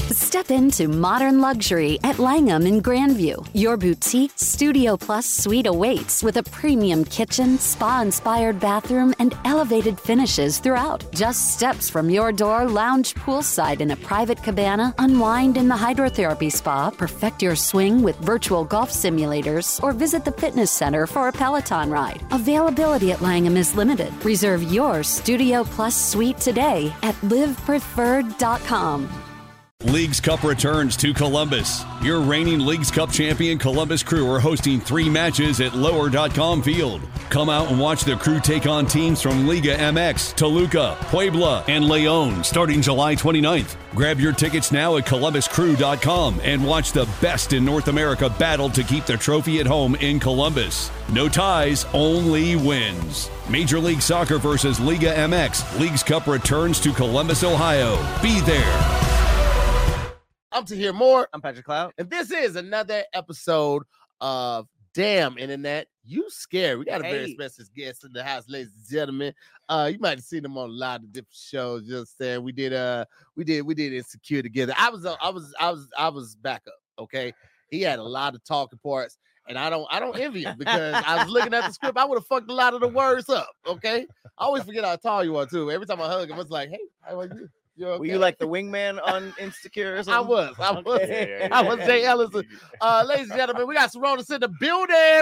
Step into modern luxury at Langham in Grandview. Your boutique Studio Plus suite awaits with a premium kitchen, spa-inspired bathroom, and elevated finishes throughout. Just steps from your door, lounge poolside in a private cabana, unwind in the hydrotherapy spa, perfect your swing with virtual golf simulators, or visit the fitness center for a Peloton ride. Availability at Langham is limited. Reserve your Studio Plus suite today at livepreferred.com. Leagues Cup returns to Columbus. Your reigning Leagues Cup champion Columbus Crew are hosting 3 matches at Lower.com Field. Come out and watch the Crew take on teams from Liga MX, Toluca, Puebla, and Leon starting July 29th. Grab your tickets now at columbuscrew.com and watch the best in North America battle to keep the trophy at home in Columbus. No ties, only wins. Major League Soccer versus Liga MX. Leagues Cup returns to Columbus, Ohio. Be there. I'm to hear more. I'm Patrick Cloud. And this is another episode of Damn Internet. You scared. We got a very special guest in the house, ladies and gentlemen. You might have seen them on a lot of different shows. Just saying, we did Insecure together. I was backup. Okay, he had a lot of talking parts, and I don't envy him because I was looking at the script. I would have fucked a lot of the words up. Okay, I always forget how tall you are too. Every time I hug him, it's like, hey, how are you? Okay? Were you like the wingman on Insecure or something? I was. Okay. I was Jay Ellison. Ladies and gentlemen, we got Saronis in the building.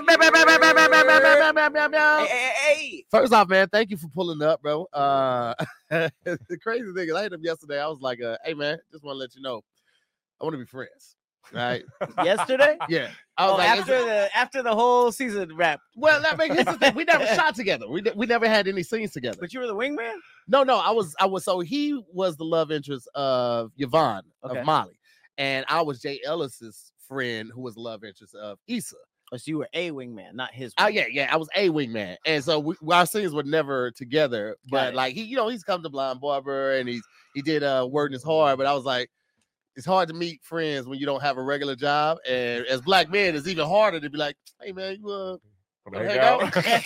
Hey. First off, man, thank you for pulling up, bro. The crazy thing is I hit him yesterday. I was like, hey, man, just want to let you know, I want to be friends. Right? Yesterday? Yeah. I was like, after the whole season wrapped. Well, here's the thing. We never shot together. We never had any scenes together. But you were the wingman? No, I was. So he was the love interest of Yvonne, of Molly, and I was Jay Ellis's friend who was the love interest of Issa. Oh, so you were a wingman, not his. Oh yeah, I was a wingman, and so our scenes were never together. But like he's come to Blind Barber, and he did Wording Is Hard. But I was like, it's hard to meet friends when you don't have a regular job, and as black men, it's even harder to be like, hey man, you hang out.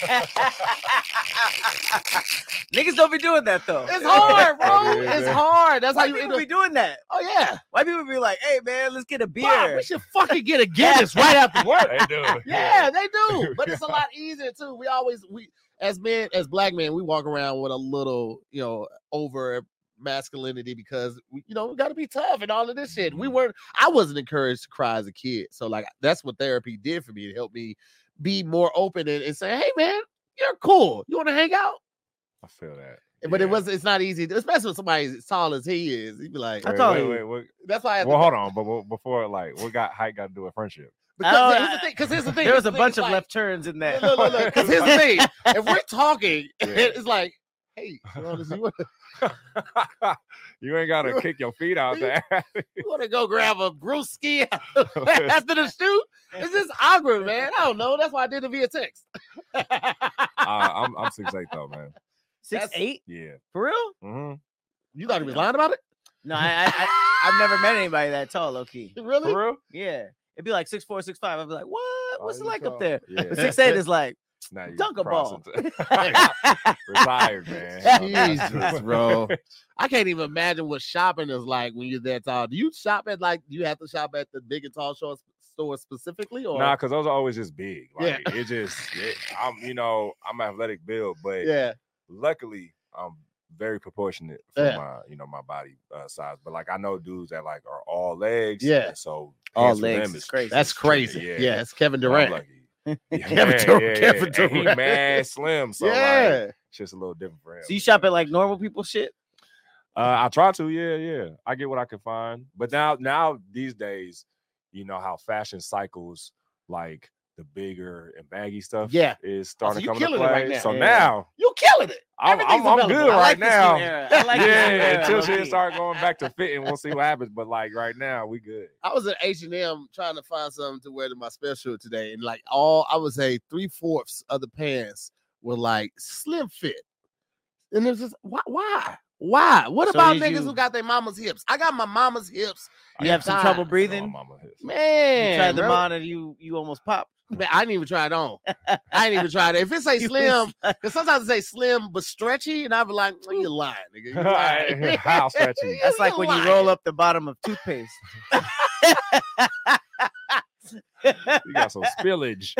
Niggas don't be doing that though. It's hard, bro. It's hard. That's how you people be doing that. Oh yeah. White people be like, hey man, let's get a beer. Bob, we should fucking get a Guinness right after work. They do. Yeah, they do. But it's a lot easier too. We as black men, we walk around with a little, over masculinity because we got to be tough and all of this shit. I wasn't encouraged to cry as a kid. So like that's what therapy did for me. It helped me be more open and say, hey man, you're cool. You want to hang out? I feel that. But it's not easy, especially with somebody as tall as he is. He'd be like, wait. That's why hold on, but before what height got to do with friendship? Because here's the thing. There was a bunch of left turns in that. Look. Because here's the thing. If we're talking, it's like, hey, you ain't got to kick your feet out there. You want to go grab a brewski after the shoot? It's just awkward, man. I don't know. That's why I did it via text. I'm 6'8" though, man. 6'8"? Yeah. For real? Mm-hmm. You thought he was lying about it? No, I've never met anybody that tall, low key. Really? For real? Yeah. It'd be like 6'4", 6'5". I'd be like, what? What's it like tall. up there? Yeah. But 6'8" is like, Now you dunk a ball. Retired, man. Jesus, bro. I can't even imagine what shopping is like when you're that tall. Do you shop at you have to shop at the big and tall store specifically? Or Nah, because those are always just big. Like I'm athletic build, but luckily I'm very proportionate for my body size. But like I know dudes that like are all legs. Yeah. So all legs is crazy. That's crazy. Yeah, it's Kevin Durant. Kevin Durant. He mad slim, so like, it's just a little different for him. So you shop at like normal people shit? I try to, yeah. I get what I can find, but now these days, you know how fashion cycles, like the bigger and baggy stuff, is starting to come into play. Right now. So now you killing it. I'm good right now. I like until shit start going back to fitting, we'll see what happens. But like right now, we good. I was at H&M trying to find something to wear to my special today, and like I would say 3/4 of the pants were like slim fit, and it was just why? What about niggas who got their mama's hips? I got my mama's hips. You have some trouble breathing, man. You tried them on and you almost popped. Man, I didn't even try it on. I ain't even tried it. If it say slim, because sometimes it say slim but stretchy, and I be like, oh, you're lying, nigga. You're lying. How stretchy? That's like when you roll up the bottom of toothpaste. You got some spillage.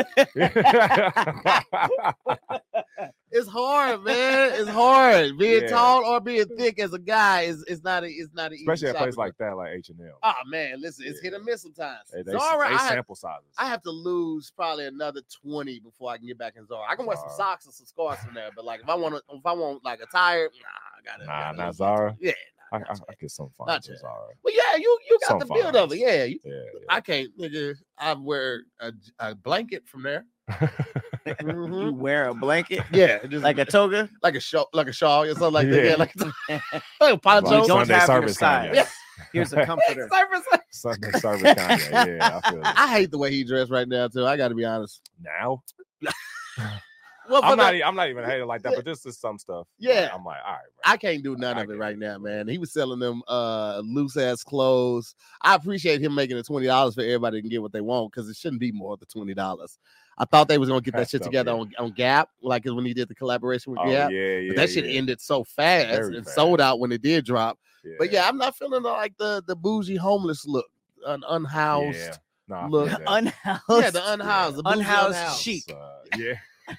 It's hard, man. It's hard. Being tall or being thick as a guy is not an especially at a place like that, like H&M. Oh man, listen, it's hit or miss sometimes. They sample sizes. I have to lose probably another 20 before I can get back in Zara. I can wear some socks and some scarves from there, but like if I want like a tire, I gotta not Zara. Yeah. I get some fun from Zara. Well, yeah, you got some the build of it. Yeah, yeah. I can't, nigga. I wear a blanket from there. You wear a blanket? Yeah, just like a toga, like a shawl, or something like that. Yeah, like a poncho. Like don't have your size. Yeah. Here's a comforter. Sunday service Kanye. Yeah, I feel it. I hate the way he dressed right now too. I got to be honest. Now. Well, I'm not even hating like that, but this is some stuff. Yeah, I'm like, all right, bro. I can't do none of it right now, man. He was selling them loose ass clothes. I appreciate him making it $20 for everybody to get what they want because it shouldn't be more than $20. I thought they was gonna get that shit together on Gap, like when he did the collaboration with Gap. Yeah, but that shit ended so fast and sold out when it did drop. Yeah. But yeah, I'm not feeling like the bougie homeless look, an unhoused look. Unhoused, the unhoused, the unhoused chic. Yeah.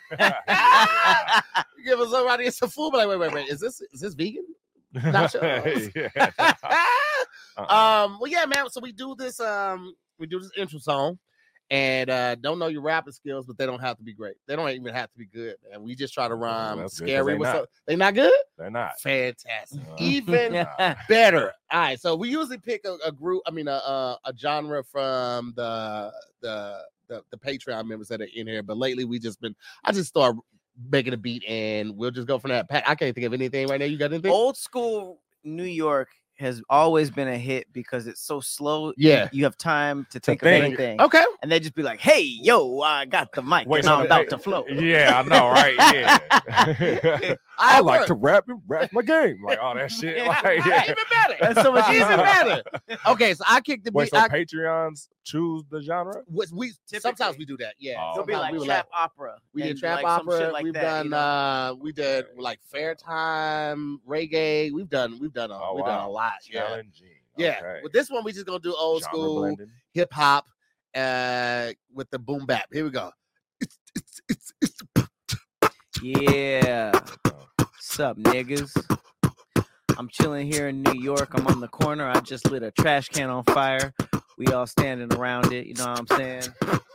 Give us somebody some food, but like, wait, is this vegan? Not sure. Well, yeah, man. So we do this intro song, and don't know your rapping skills, but they don't have to be great. They don't even have to be good, man. We just try to rhyme scary. They not good? They're not. Fantastic. Even better. All right. So we usually pick a group. I mean, a genre from the Patreon members that are in here, but lately I just start making a beat and we'll just go from that. Pat, I can't think of anything right now. You got anything? Old school New York has always been a hit because it's so slow. Yeah, you have time to think of anything. Okay, and they just be like, "Hey, yo, I got the mic, and I'm about to flow." Yeah, I know, right? Yeah, I like to rap and rap my game, like all that shit. Like, even better. That's so much even better. Okay, so I kicked the beat. So Patreons choose the genre. We sometimes we do that. Yeah, it'll be like trap opera. We did trap opera. We've done. We did like fair time reggae. We've done a lot. Challenging. Yeah. With this one, we just gonna do old school hip hop with the boom bap. Here we go. Yeah. What's up, niggas? I'm chilling here in New York. I'm on the corner. I just lit a trash can on fire. We all standing around it. You know what I'm saying?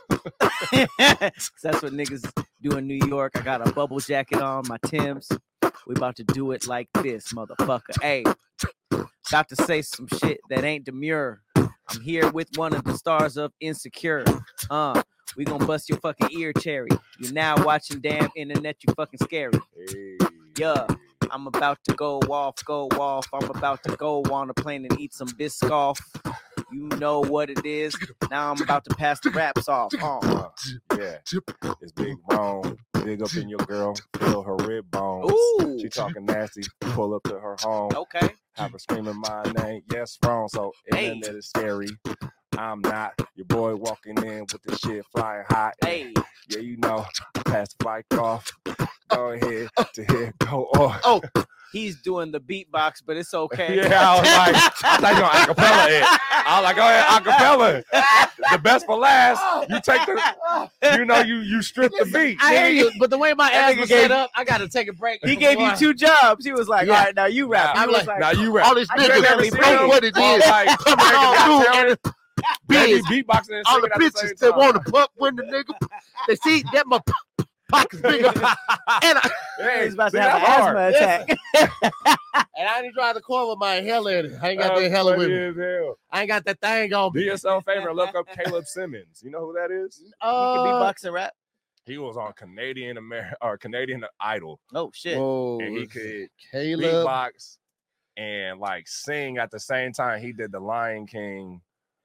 That's what niggas do in New York. I got a bubble jacket on, my Timbs. We about to do it like this, motherfucker. Hey, about to say some shit that ain't demure. I'm here with one of the stars of Insecure. We gonna bust your fucking ear cherry. You're now watching damn internet, you fucking scary. Yeah, I'm about to go off. I'm about to go on a plane and eat some Biscoff. You know what it is. Now I'm about to pass the raps off. Yeah, it's Big Bone. Big up in your girl. Feel her rib bones. Ooh. She talking nasty. Pull up to her home. Okay. Have her screaming my name. Yes, wrong. So internet is scary. I'm not. Your boy walking in with the shit flying hot. Hey. Yeah, you know. Pass the mic off. Go ahead to here. Go off. Oh. He's doing the beatbox, but it's okay. Yeah, I was like, I thought you were acapella it. I was like, go ahead, acapella. The best for last. You take you strip the beat. I hear you, but the way my ass was set up, I got to take a break. He gave you 2 jobs. He was like, all right, now you rap. I'm like, now you rap. All these niggas know what it is. Baby beatboxing. All the bitches that want to pump when the nigga, they see that my pockets bigger. And he's about to have an asthma attack. And I didn't drive the car with my inhaler in it. I ain't got the inhaler with me. I ain't got that thing on me. Do yourself a favor and look up Caleb Simmons. You know who that is? He can beatbox and rap. He was on Canadian Idol. Oh shit! Whoa, and he could beatbox and like sing at the same time. He did the Lion King.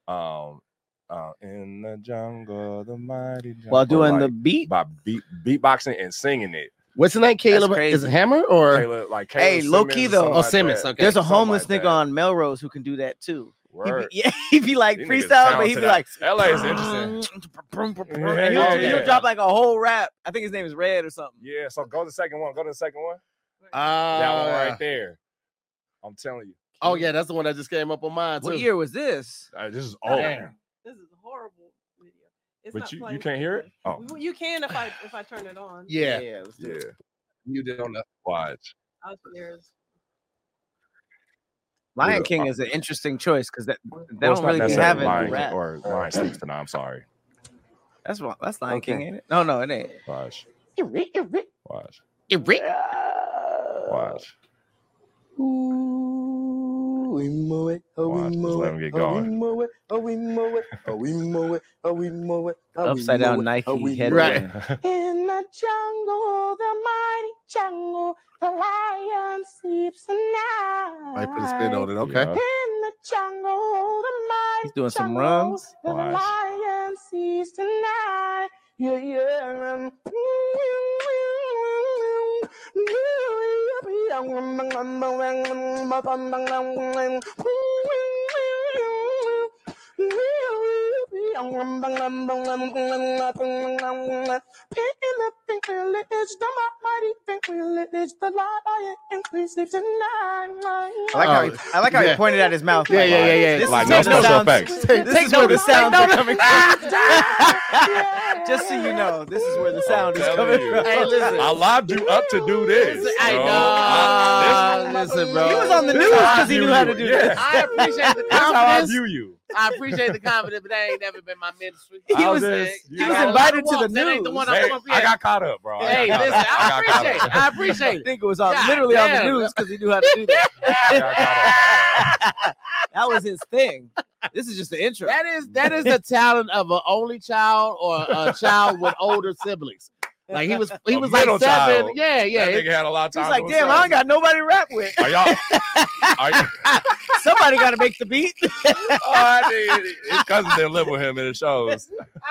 In the jungle, the mighty jungle. While doing the beat? By beatboxing and singing it. What's the name? Caleb? Is it Hammer or? Caleb hey, low key though. Oh, Simmons. Okay. There's a homeless nigga on Melrose who can do that too. He'd be like freestyle, but he'd be like, LA is interesting. And he'll drop like a whole rap. I think his name is Red or something. Yeah, so go to the second one. That one right there. I'm telling you. Oh, yeah, that's the one that just came up on mine, too. What year was this? This is old. This is a horrible video. It's but you can't hear it? Oh. You can if I turn it on. Yeah. Let's do it. You don't know. Watch. Lion King is an interesting choice because they don't really be having rap. Or Lion Sleeps Tonight. I'm sorry. That's Lion King, ain't it? No, it ain't. Watch. Watch. Watch. Just let him get going. Upside down Nike headband. In the jungle, the mighty jungle, the lion sleeps tonight. I put a spin on it. Okay. In the jungle, the mighty He's doing some runs. the lion sleeps tonight. Yeah. I like how he pointed at his mouth. Yeah. Like no special effects. This is where the sound is coming from. Just so you know, this is where the sound is coming from. Hey, listen. I lobbed you up to do this. Listen, bro. He was on the news because he knew how to do this. I appreciate the That's how I confidence. view you. I appreciate the confidence, but that ain't never been my ministry. He was invited to the That ain't the news. one Hey, I'm up I got caught up, bro. Hey, listen, I appreciate I it. think it was God literally on the damn. news because he knew how to do that. I got caught up. That was his thing. This is just the intro. That is the talent of an only child or a child with older siblings. Like he was like middle 7. child. Yeah. That nigga had a lot of time. He's like, to damn, I ain't got nobody to rap with. Are y'all? Somebody got to make the beat. His cousin didn't live with him in the shows.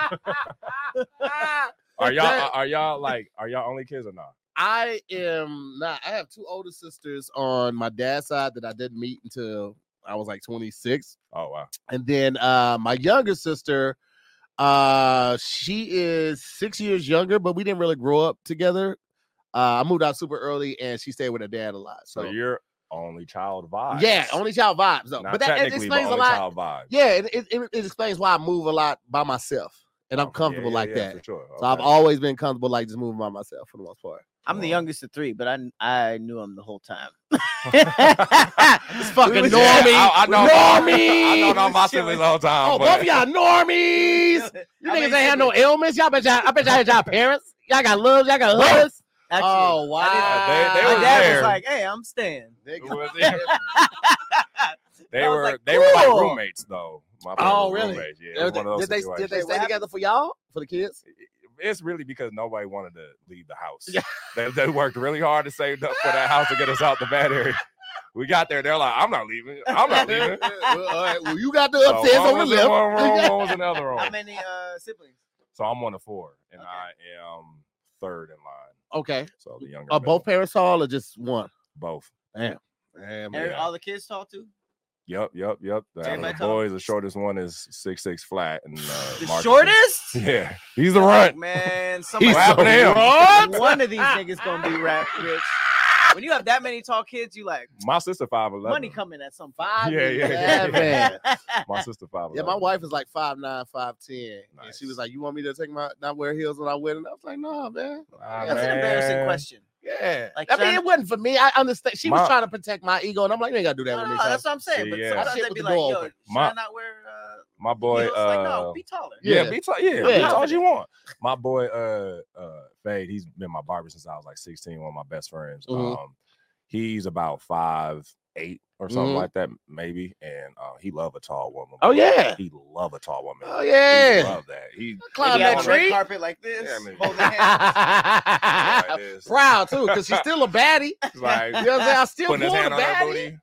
Are y'all only kids or not? I am not. I have 2 older sisters on my dad's side that I didn't meet until I was like 26. Oh wow. And then my younger sister, she is 6 years younger, but we didn't really grow up together. I moved out super early, and she stayed with her dad a lot. So you're only child vibes. Yeah, only child vibes though. Not But that technically, explains but a lot. child vibes. Yeah, it explains why I move a lot by myself, and I'm comfortable like that. For sure. So I've always been comfortable like just moving by myself for the most part. I'm the youngest of 3, but I knew him the whole time. This fucking normie. I know normies. all my siblings the whole time. Oh, both of y'all normies. You niggas ain't have no ailments. I bet y'all had y'all parents. Y'all got loves. Y'all got husbands. Actually, Oh wow. They my were dad there. was like, "Hey, I'm staying." They I was were like, they were like cool. roommates though. My parents Oh were really? roommates. Yeah, it was one of those Did situations. they stay together for y'all? For the kids? It's really because nobody wanted to leave the house. They worked really hard to save up for that house to get us out the bad area. We got there, they're like, I'm not leaving. All right. Well, you got the upstairs one on the was in left. one room, one was in the other room. How many siblings? So I'm 1 of 4, and I am 3rd in line. Okay. So the younger. Are both parents tall or just one? Both. Damn. All the kids talk to? Yep. The boys, the shortest one is 6'6" flat, and The Marcus shortest? Yeah, he's the runt. Man, He's somebody the one of these niggas gonna be rap rich. When you have that many tall kids, you like My sister 5'11". money coming at some 5. Yeah. My sister 5'11". Yeah, my wife is like 5'9", 5'10", and Nice. she was like, "You want me to not wear heels when I wear?" And I was like, "No, man." That's an embarrassing question. Yeah, Like, I mean, it wasn't for me. I understand. She was My- trying to protect my ego, and I'm like, "You ain't gotta do that No, with me." that's what I'm saying. See, But yeah. sometimes Shit they'd with be the like, door "Yo, open. should I not wear My boy, heels?" Like, no, be taller. yeah, Yeah. be Yeah. tall as you want. My boy, Fade, he's been my barber since I was like 16. One of my best friends. Mhm. He's about 5'8" or something Mhm. like that, maybe. And he love a tall woman. Oh, yeah. he love a tall woman. Oh, yeah. he love that. He Climb Maybe that on the red tree. carpet like this, Yeah, maybe. holding hands. like this. Proud too, because she's still a baddie. He's like You know what I'm saying? I still putting his pull hand the on her baddie.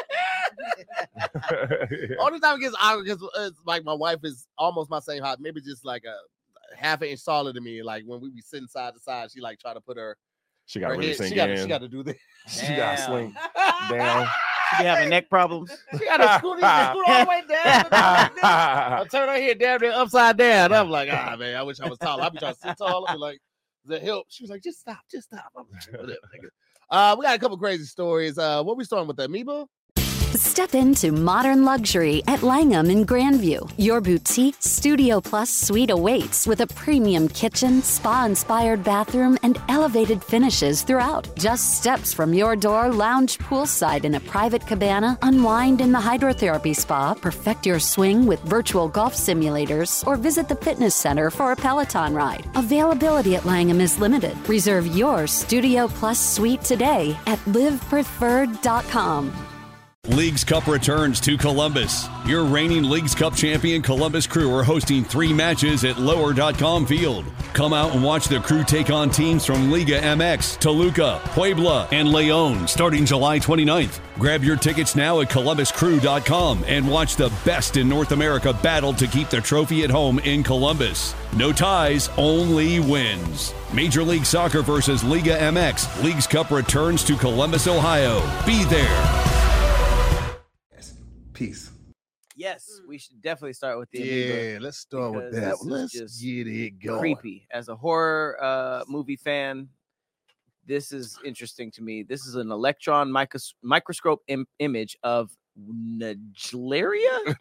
booty. Only time it gets awkward because it's like my wife is almost my same height, maybe just like a half an inch taller than me. Like when we be sitting side to side, she like try to put her She got to her really head. sink She in. got to do this. She got to Damn. slink down. She be having neck problems. She got a scoot all the way down. I turn her head down there upside down. I'm like, man, I wish I was taller. I'd be trying to sit tall. I'd be like, does that help? She was like, just stop. I'm like, whatever, nigga. We got a couple crazy stories. What we starting with, the amoeba? Step into modern luxury at Langham in Grandview. Your boutique Studio Plus suite awaits with a premium kitchen, spa-inspired bathroom, and elevated finishes throughout. Just steps from your door, lounge poolside in a private cabana, unwind in the hydrotherapy spa, perfect your swing with virtual golf simulators, or visit the fitness center for a Peloton ride. Availability at Langham is limited. Reserve your Studio Plus suite today at livepreferred.com. Leagues Cup returns to Columbus. Your reigning Leagues Cup champion Columbus Crew are hosting 3 matches at lower.com field. Come out and watch the Crew take on teams from Liga MX, Toluca, Puebla, and Leon starting July 29th. Grab your tickets now at columbuscrew.com and watch the best in North America battle to keep the trophy at home in Columbus. No ties, only wins. Major League Soccer versus Liga MX. Leagues Cup returns to Columbus, Ohio. Be there. Peace. Yes, we should definitely start with the amoeba. Let's start with that. Let's get it going. Creepy. As a horror movie fan, this is interesting to me. This is an electron microscope image of Naegleria?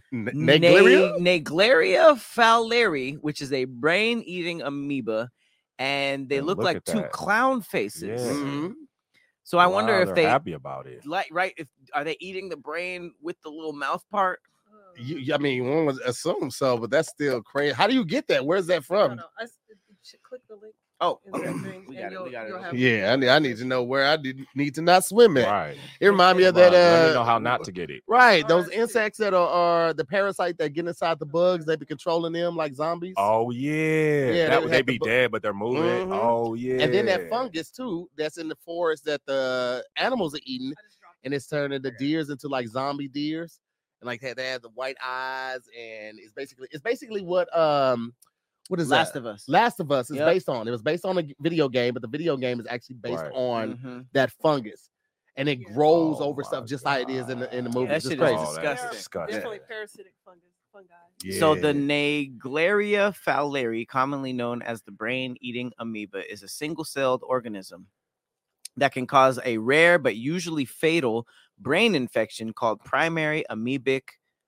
Naegleria fowleri, which is a brain-eating amoeba, and they look like 2 clown faces. Yeah. Mm-hmm. So I wonder if they're happy about it. If are they eating the brain with the little mouth part? I mean, one would assume so, but that's still crazy. How do you get that? Where's that from? Click the link. Oh, we got it. Yeah, I need to know where I need to not swim at. Right. It reminds me of that. Let me know how not to get it. Right. Those insects that are the parasite that get inside the bugs, they be controlling them like zombies. Oh yeah. They be dead, but they're moving. Mm-hmm. Oh yeah. And then that fungus too, that's in the forest that the animals are eating, and it's turning the deers into like zombie deers, and like they have the white eyes, and it's basically what is Last that? of Us? Last of Us is based on. It was based on a video game, but the video game is actually based on that fungus, and it grows over stuff just like it is in the movie. That shit is disgusting. Definitely parasitic fungi. Yeah. So the Naegleria fowleri, commonly known as the brain-eating amoeba, is a single-celled organism that can cause a rare but usually fatal brain infection called primary amoebic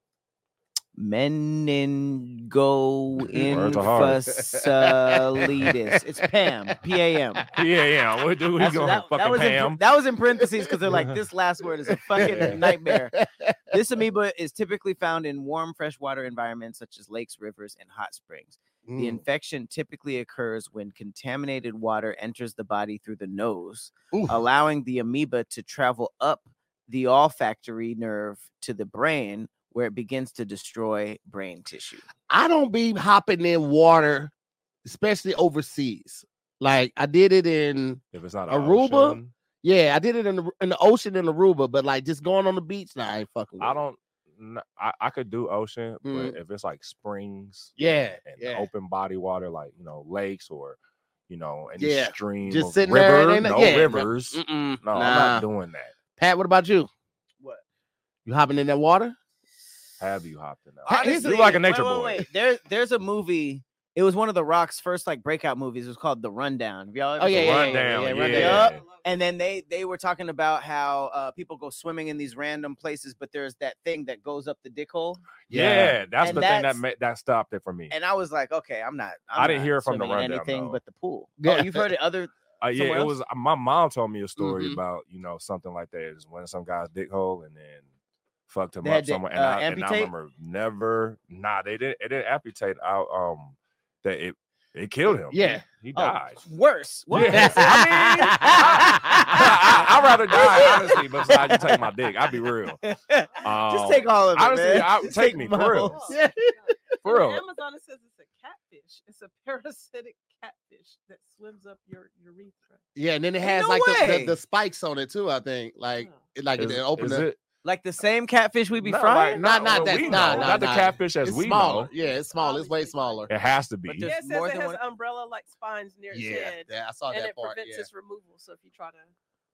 meningoencephalitis. It's PAM. P-A-M. P-A-M. What do we go? That was in parentheses because they're like, this last word is a fucking nightmare. This amoeba is typically found in warm freshwater environments such as lakes, rivers, and hot springs. The infection typically occurs when contaminated water enters the body through the nose, allowing the amoeba to travel up the olfactory nerve to the brain, where it begins to destroy brain tissue. I don't be hopping in water, especially overseas. Like I did it in if it's not Aruba. Ocean. Yeah, I did it in the ocean in Aruba, but like just going on the beach, I ain't fucking with I could do ocean, but if it's like springs, and open body water, like lakes or any stream, just sitting river, there, rivers. No, I'm not doing that. Pat, what about you? What? You hopping in that water? Have you hopped in that? Honestly, you like a nature boy. There's a movie. It was one of The Rock's first breakout movies. It was called The Rundown. Have y'all ever seen Rundown. And then they were talking about how people go swimming in these random places, but there's that thing that goes up the dick hole. Yeah, that's the thing that stopped it for me. And I was like, okay, I didn't hear it from The Rundown. Anything but the pool. Yeah. Oh, you've heard it other. Yeah, it was. My mom told me a story about something like that. It was when some guy's dick hole and then fucked him up somewhere. And I remember never. They didn't. It didn't amputate out. That it killed him. Yeah, he died. Worse. Yeah. I mean, I'd rather die honestly, besides you take my dick. I'll be real. Just take all of it. Honestly, take me for real. For real. Amazon, it says it's a catfish. It's a parasitic catfish that swims up your urethra. Yeah, and then it has the spikes on it too. I think it opens it. Like the same catfish we be Like, frying? not the catfish as we smaller. know. Yeah, it's small. It's way smaller. It has to be. But it says it has umbrella-like spines near its head. Yeah, I saw that part. And it prevents its removal. So if you try to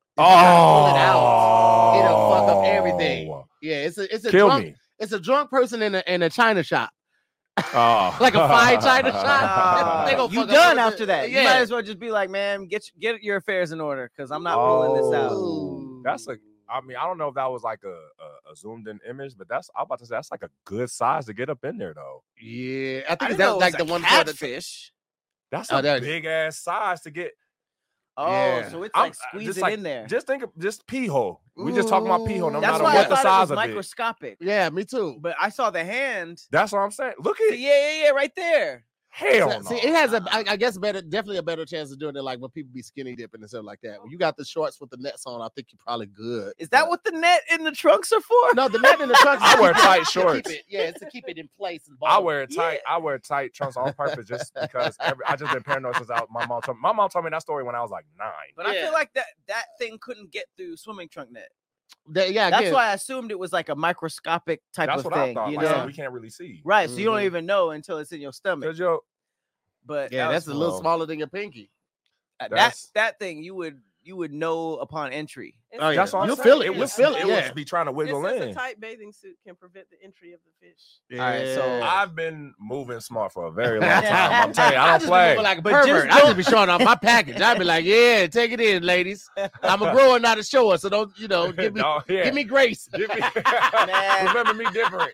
If you gotta pull it out, it'll fuck up everything. Yeah, it's a Kill drunk. me. It's a drunk person in a China shop. Oh. Like a fine China shop. They gonna You fuck up done everything. after that. Yeah. You might as well just be like, man, get your affairs in order because I'm not pulling this out. That's I mean, I don't know if that was like a zoomed in image, but I'm about to say that's like a good size to get up in there though. Yeah, I think I that's know like it was the a one for the catfish. That's Oh, a there- big ass size to get. Oh, Yeah. so it's I'm- like squeezing just like- in there. Just think of just pee hole. We just talking about pee hole, no That's matter why I what the thought size it was of it. microscopic. Yeah, me too. But I saw the hand. That's what I'm saying. Look So at it. yeah, right there. Hell See, no. it has I guess definitely a better chance of doing it like when people be skinny dipping and stuff like that. When you got the shorts with the nets on, I think you're probably good. Is that what the net in the trunks are for? No, the net in the trunks. I wear tight to keep shorts. it- yeah, it's to keep it in place. And I ball. wear tight. I wear tight trunks on purpose just because I just been paranoid since my mom told me. My mom told me that story when I was like 9. But I Yeah. feel like that thing couldn't get through swimming trunk net. Yeah, That's again, why I assumed it was like a microscopic type That's of what thing. I thought. You Like, know? so we can't really see. Right. So you don't Mhm. even know until it's in your stomach. Cause yo, But yeah, that that's was- a little slow. smaller than your pinky. that thing you would know upon entry. It's Oh, yeah. that's what I'm You'll saying. feel it. It You'll was feel it, It yeah. would be trying to wiggle It's in. a tight bathing suit can prevent the entry of the fish. Yeah. All right, so I've been moving smart for a very long time. I'm telling you, I don't just be play. moving like a But pervert. just I just be showing off my package. I'd be like, yeah, take it in, ladies. I'm a grower, not a shower, so don't give me No, yeah. give me grace. Give me- Man. Remember me different.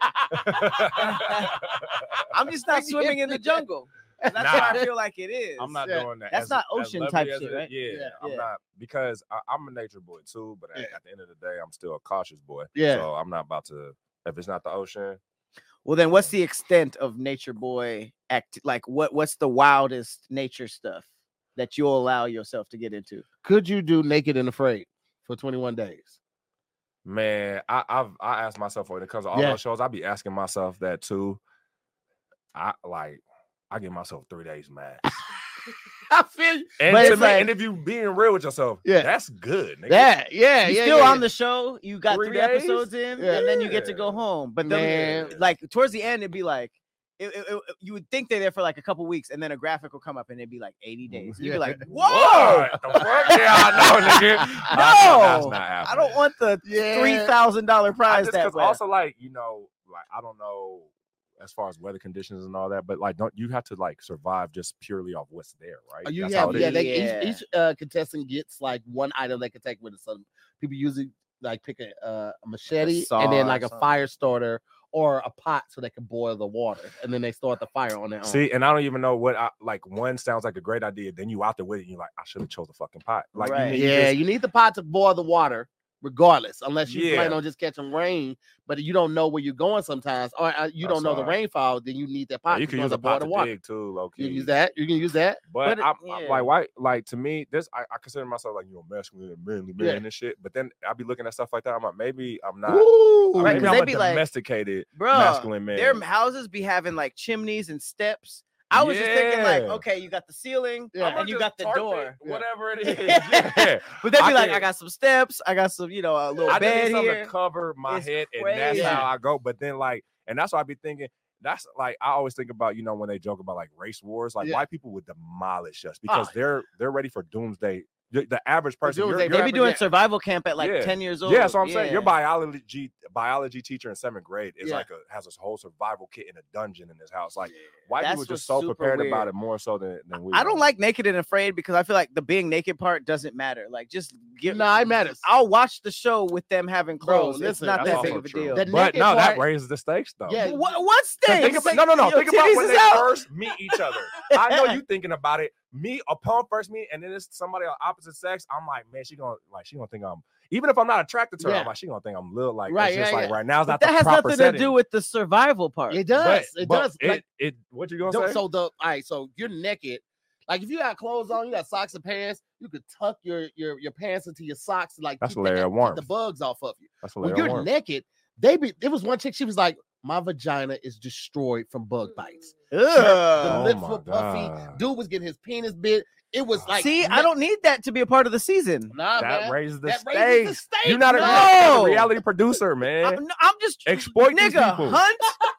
I'm just not swimming in the jungle. That's Nah. what I feel like it is. I'm not Yeah. doing that. That's As- not as ocean lovely type as shit, it- right? Yeah, Yeah. I'm Yeah. not because I'm a nature boy too. But Yeah. at the end of the day, I'm still a cautious boy. Yeah. So I'm not about to. If it's not the ocean, Well, then what's the extent of nature boy act? Like what's the wildest nature stuff that you'll allow yourself to get into? Could you do Naked and Afraid for 21 days? man, I asked myself when it comes to all Yeah. those shows, I be asking myself that too. I give myself 3 days max. I feel you. And, But to it's me, like- and if you being real with yourself, Yeah. that's good. Nigga. That, yeah, You yeah. still yeah. on the show. You got 3 3 days? episodes in, Yeah. and then you get to go home. But then, Man. like towards the end, it'd be like you would think they're there for like a couple weeks, and then a graphic will come up, and it'd be like 80 days. You'd Yeah. be like, What "Whoa, the fuck? Yeah, I know, nigga. That's no, not I happening. don't want the Yeah. $3,000 I prize just that because way." also like I don't know as far as weather conditions and all that, but like don't you have to like survive just purely off what's there, right? You That's have, how it yeah, is. each contestant gets like one item they can take with it. So people usually like pick a machete and then saw like or a something. fire starter or a pot so they can boil the water and then they start the fire on their own. See, and I don't even know what one sounds like a great idea. Then you out there with it, and you're like, I should have chose the fucking pot. Like, Right. you need Yeah, this- you need the pot to boil the water regardless, unless you Yeah. plan on just catching rain, but you don't know where you're going sometimes, or you don't That's know the all right. rainfall, then you need that pot. you to can go use to a boil pot the to water. dig too, low key. You can use that. You can use that. But But I'm yeah. like, why? Like to me, this I consider myself like masculine, manly man Yeah. and shit. But then I be looking at stuff like that. I'm like, maybe I'm not. Ooh, Right, Maybe 'cause I'm they a be like, domesticated Bro, masculine man. their houses be having like chimneys and steps. I was just thinking like, Yeah. okay, you got the ceiling Yeah. and you got the door. whatever it is. Yeah. But they'd be I like, can- I got some steps, I got some, a little I bed just need something here. to cover my It's head, and crazy. that's how I go. But then, like, and that's what I be thinking. That's like I always think about, when they joke about like race wars, like Yeah. white people would demolish us because they're ready for doomsday. The average person, doomsday you're They be average- doing yeah. survival camp at like Yeah. 10 years old. Yeah, that's what I'm saying. Your Yeah. biology teacher in 7th grade is Yeah. has this whole survival kit in a dungeon in his house. Like white That's people what's just so super prepared weird. about it more so than we. I don't are. like Naked and Afraid because I feel like the being naked part doesn't matter. Like, just give. Nah, it matters. I'll watch the show with them having Bro, clothes. It's listen, not That's that also big of a true. deal. The But naked no, that part- raises the stakes though. Yeah. What 'Cause stinks? Think about, no. Your Think about titties when is they out. first meet each other. I know you thinking about it. Me upon first meet, and then it's somebody of opposite sex. I'm like, man, she gonna think I'm. Even if I'm not attracted to her, Yeah. I'm like, she gonna think I'm little. Like, Right, it's just yeah, like yeah. right now is But not that the has proper nothing setting. to do with the survival part. It does. It does. Like, What you gonna so, say? so all right, so you're naked. Like if you got clothes on, you got socks and pants, you could tuck your pants into your socks, like That's keep a layer of keep warmth. the bugs off of you. That's a When layer of you're warmth. naked, there was one chick, she was like, my vagina is destroyed from bug bites. The Ugh. lips my were puffy. God. Dude was getting his penis bit. It was like, See, I don't need that to be a part of the season. Nah, That man. raises the That stakes. raises the You're not stakes, a no. reality producer, man. I'm just Exploit these nigga. people. Hunt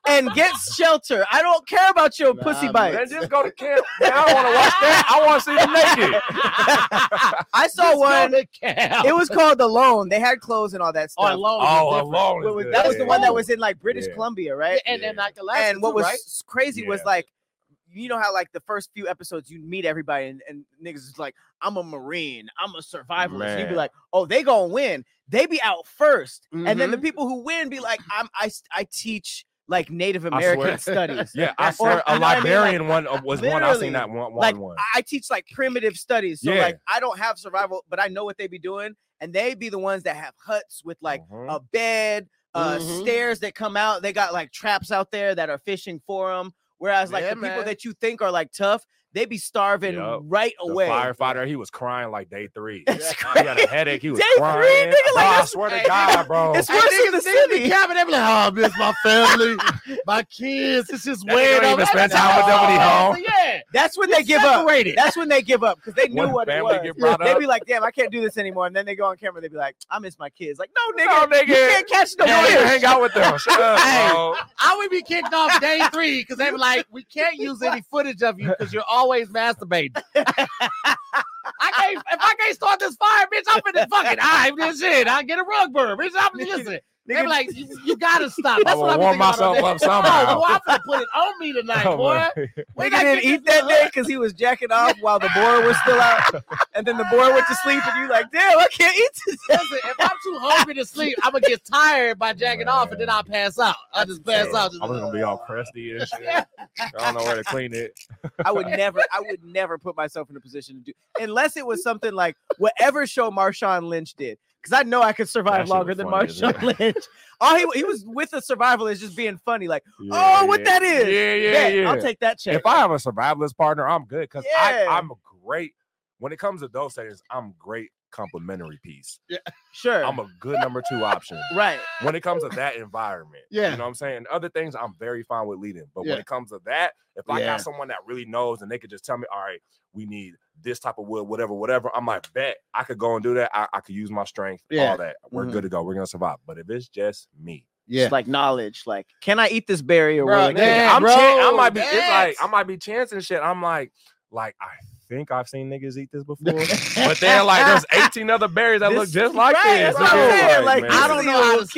and get shelter. I don't care about your pussy bites. Man, just go to camp. Man, I don't want to watch that. I want to see them naked. I saw one. It was called Alone. They had clothes and all that stuff. Alone. That was the one that was in like British Columbia, right? And then like the last. And what was right? crazy was like, you know how like the first few episodes you meet everybody and niggas is like, I'm a Marine, I'm a survivalist. You'd be like, oh, they gonna win. They be out 1st, and then the people who win be like, I teach like Native American studies. Yeah, I swear a Liberian one was Literally, one. I seen that one. Like I teach like primitive studies, so like I don't have survival, but I know what they be doing, and they be the ones that have huts with like a bed, stairs that come out. They got like traps out there that are fishing for them. Whereas like the people that you think are like tough, they be starving right away. The firefighter, he was crying like day 3. He had a headache. He was day crying. 3, nigga, like, I swear to God, bro. It's worse in the city. Cabin, they be like, oh, I miss my family, my kids. It's just weird. They don't even spend time with them when he home. Yeah, that's when they give up. That's when they give up because they knew what it was. They be like, damn, I can't do this anymore. And then they go on camera. They be like, I miss my kids. Like, no, nigga, you can't catch no fish. Hang out with them. Shut up, bro. I would be kicked off day 3 because they be like, we can't use any footage of you because you're always masturbating. If I can't start this fire, bitch, I'm finna fucking hive this shit. I'll get a rug burn, bitch. I'm listen. They be like, you gotta stop. That's what I'm warm myself up somehow. Oh, I'm gonna put it on me tonight, boy. Nigga didn't eat that day because he was jacking off while the boy was still out, and then the boy went to sleep, and you like, damn, I can't eat this. Listen, if I'm too hungry to sleep, I'm gonna get tired by jacking off, and then I'll pass out. I just pass out. I'm gonna be all crusty and shit. I don't know where to clean it. I would never put myself in a position to do, unless it was something like whatever show Marshawn Lynch did. Because I know I could survive longer than Marshawn Lynch. All he was with a survivalist just being funny, like, that is. Yeah. I'll take that check. If I have a survivalist partner, I'm good because I'm great. When it comes to those things, I'm great complimentary piece. Yeah, sure. I'm a good number 2 option. Right. When it comes to that environment. Yeah. You know what I'm saying? Other things I'm very fine with leading. But when it comes to that, if I got someone that really knows and they could just tell me, all right, we need this type of wood, whatever. I'm like, bet I could go and do that. I could use my strength, all that. We're good to go. We're gonna survive. But if it's just me, it's like knowledge. Like, can I eat this berry or bro, what? I might be. It's like I might be chancing shit. I'm like I think I've seen niggas eat this before, but then like there's 18 other berries that look just like this. Like, I don't know how to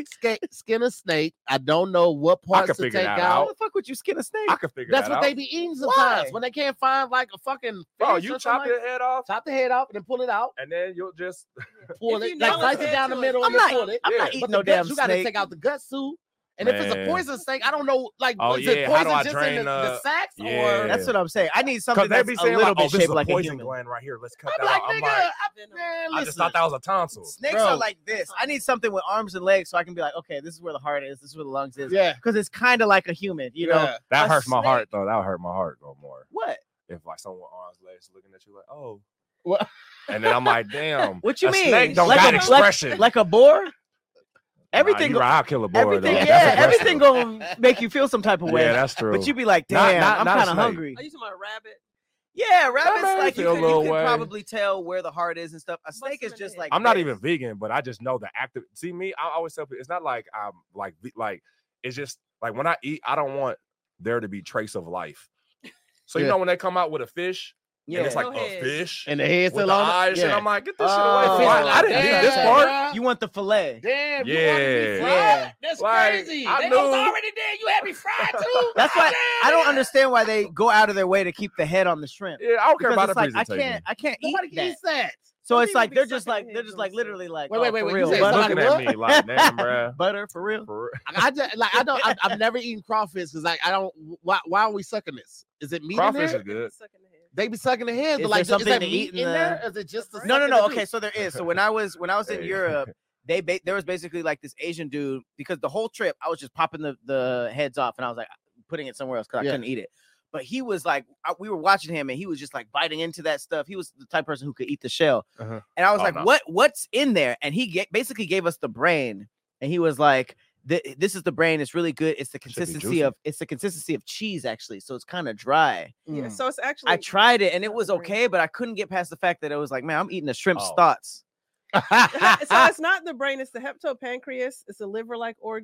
skin a snake. I don't know what parts to take out. How the fuck would you skin a snake? I can figure that out. That's what they be eating sometimes when they can't find like a fucking. Bro, you chop your head off, chop the head off, and then pull it out, and then you'll just pull it, like slice it down the middle. I'm not eating no damn snake. You gotta take out the guts too. And if it's a poison snake, I don't know. Like, is it how do I poison just drain in the sacks? Yeah. Or that's what I'm saying. I need something that's be a saying little like, bit shaped like a poison human gland right here. Let's cut I'm that like, out. I'm nigga, like, I just thought that was a tonsil. Snakes are like this. I need something with arms and legs so I can be like, okay, this is where the heart is. This is where the lungs is. Yeah, because it's kind of like a human. You know, that hurts my heart though. That would hurt my heart though more. What if like someone with arms, legs looking at you like, oh, what? And then I'm like, damn. What you mean? Snake don't got expression. Like a boar. Everything, I'll kill a boar. Everything gonna make you feel some type of way. Yeah, that's true. But you be like, damn, I'm kind of hungry. Are you talking about a rabbit? Yeah, rabbits like you can probably tell where the heart is and stuff. A snake is just like I'm not even vegan, but I just know the active. See me, I always tell people it's not like I'm like it's just like when I eat, I don't want there to be trace of life. So you know when they come out with a fish. Yeah, and it's like a fish and the head with still the on eyes, and I'm like, get this shit away. I didn't eat this part. You want the fillet? Damn, yeah, you want to be fried? That's crazy. They was already there. You had me fried too. That's why I don't understand why they go out of their way to keep the head on the shrimp. Yeah, I don't care about the presentation. I can't Nobody eat that. So it's like they're just like literally like wait, for real. Looking at me like, damn, bro. Butter for real. I've never eaten crawfish because like I don't. Why are we sucking this? Is it meat? Crawfish is good. They be sucking the head. Is like something is that to meat eat in there? Is it just no? Okay, so there is. So when I was in Europe, there was basically like this Asian dude because the whole trip I was just popping the heads off and I was like putting it somewhere else because I couldn't eat it. But he was like, we were watching him and he was just like biting into that stuff. He was the type of person who could eat the shell. And I was what's in there? And he basically gave us the brain. And he was like, this is the brain. It's really good. It's the consistency of cheese, actually. So it's kind of dry. Yeah. So it's actually I tried it and it was okay, but I couldn't get past the fact that it was like, man, I'm eating a shrimp's thoughts. So it's not the brain, it's the hepatopancreas. It's a liver-like organ.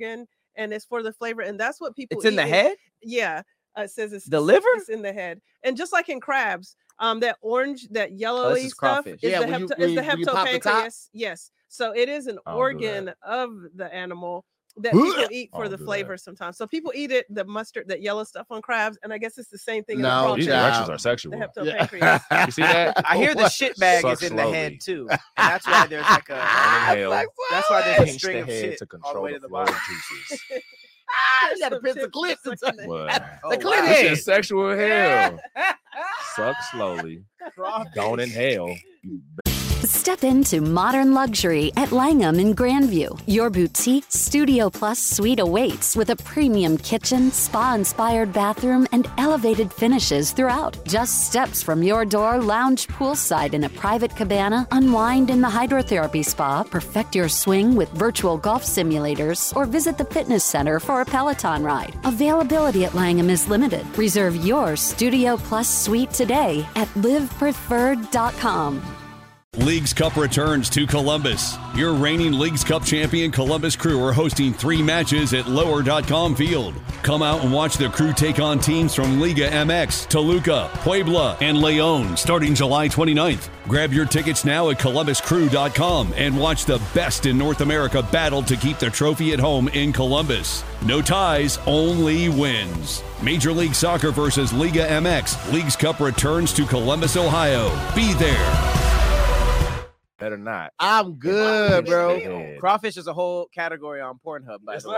and it's for the flavor, and that's what people. It's in the head. Yeah, it says it's the liver. It's in the head, and just like in crabs, that orange, that yellowy stuff is yeah, the hepatopancreas. Yes, so it is an organ of the animal that people eat for the flavor sometimes. So people eat it, the mustard, that yellow stuff on crabs, and I guess it's the same thing. No, these erections are sexual. The hepatopancreas. You see that? I hear the shit bag is in the head too, and that's why there's like a. That's why there's a string of shit to control all the way the to the flow bottom. of juices. You got to pinch the clips. What? The clip This head. is sexual hell. Suck slowly. Don't inhale. Step into modern luxury at Langham in Grandview. Your boutique Studio Plus suite awaits with a premium kitchen, spa-inspired bathroom, and elevated finishes throughout. Just steps from your door, lounge poolside in a private cabana, unwind in the hydrotherapy spa, perfect your swing with virtual golf simulators, or visit the fitness center for a Peloton ride. Availability at Langham is limited. Reserve your Studio Plus suite today at livepreferred.com. Leagues Cup returns to Columbus. Your reigning Leagues Cup champion Columbus Crew are hosting 3 matches at lower.com field. Come out and watch the Crew take on teams from Liga MX, Toluca, Puebla, and Leon starting July 29th. Grab your tickets now at columbuscrew.com and watch the best in North America battle to keep the trophy at home in Columbus. No ties, only wins. Major League Soccer versus Liga MX. Leagues Cup returns to Columbus, Ohio. Be there. Better not. I'm good, bro. Crawfish is a whole category on Pornhub, by the way.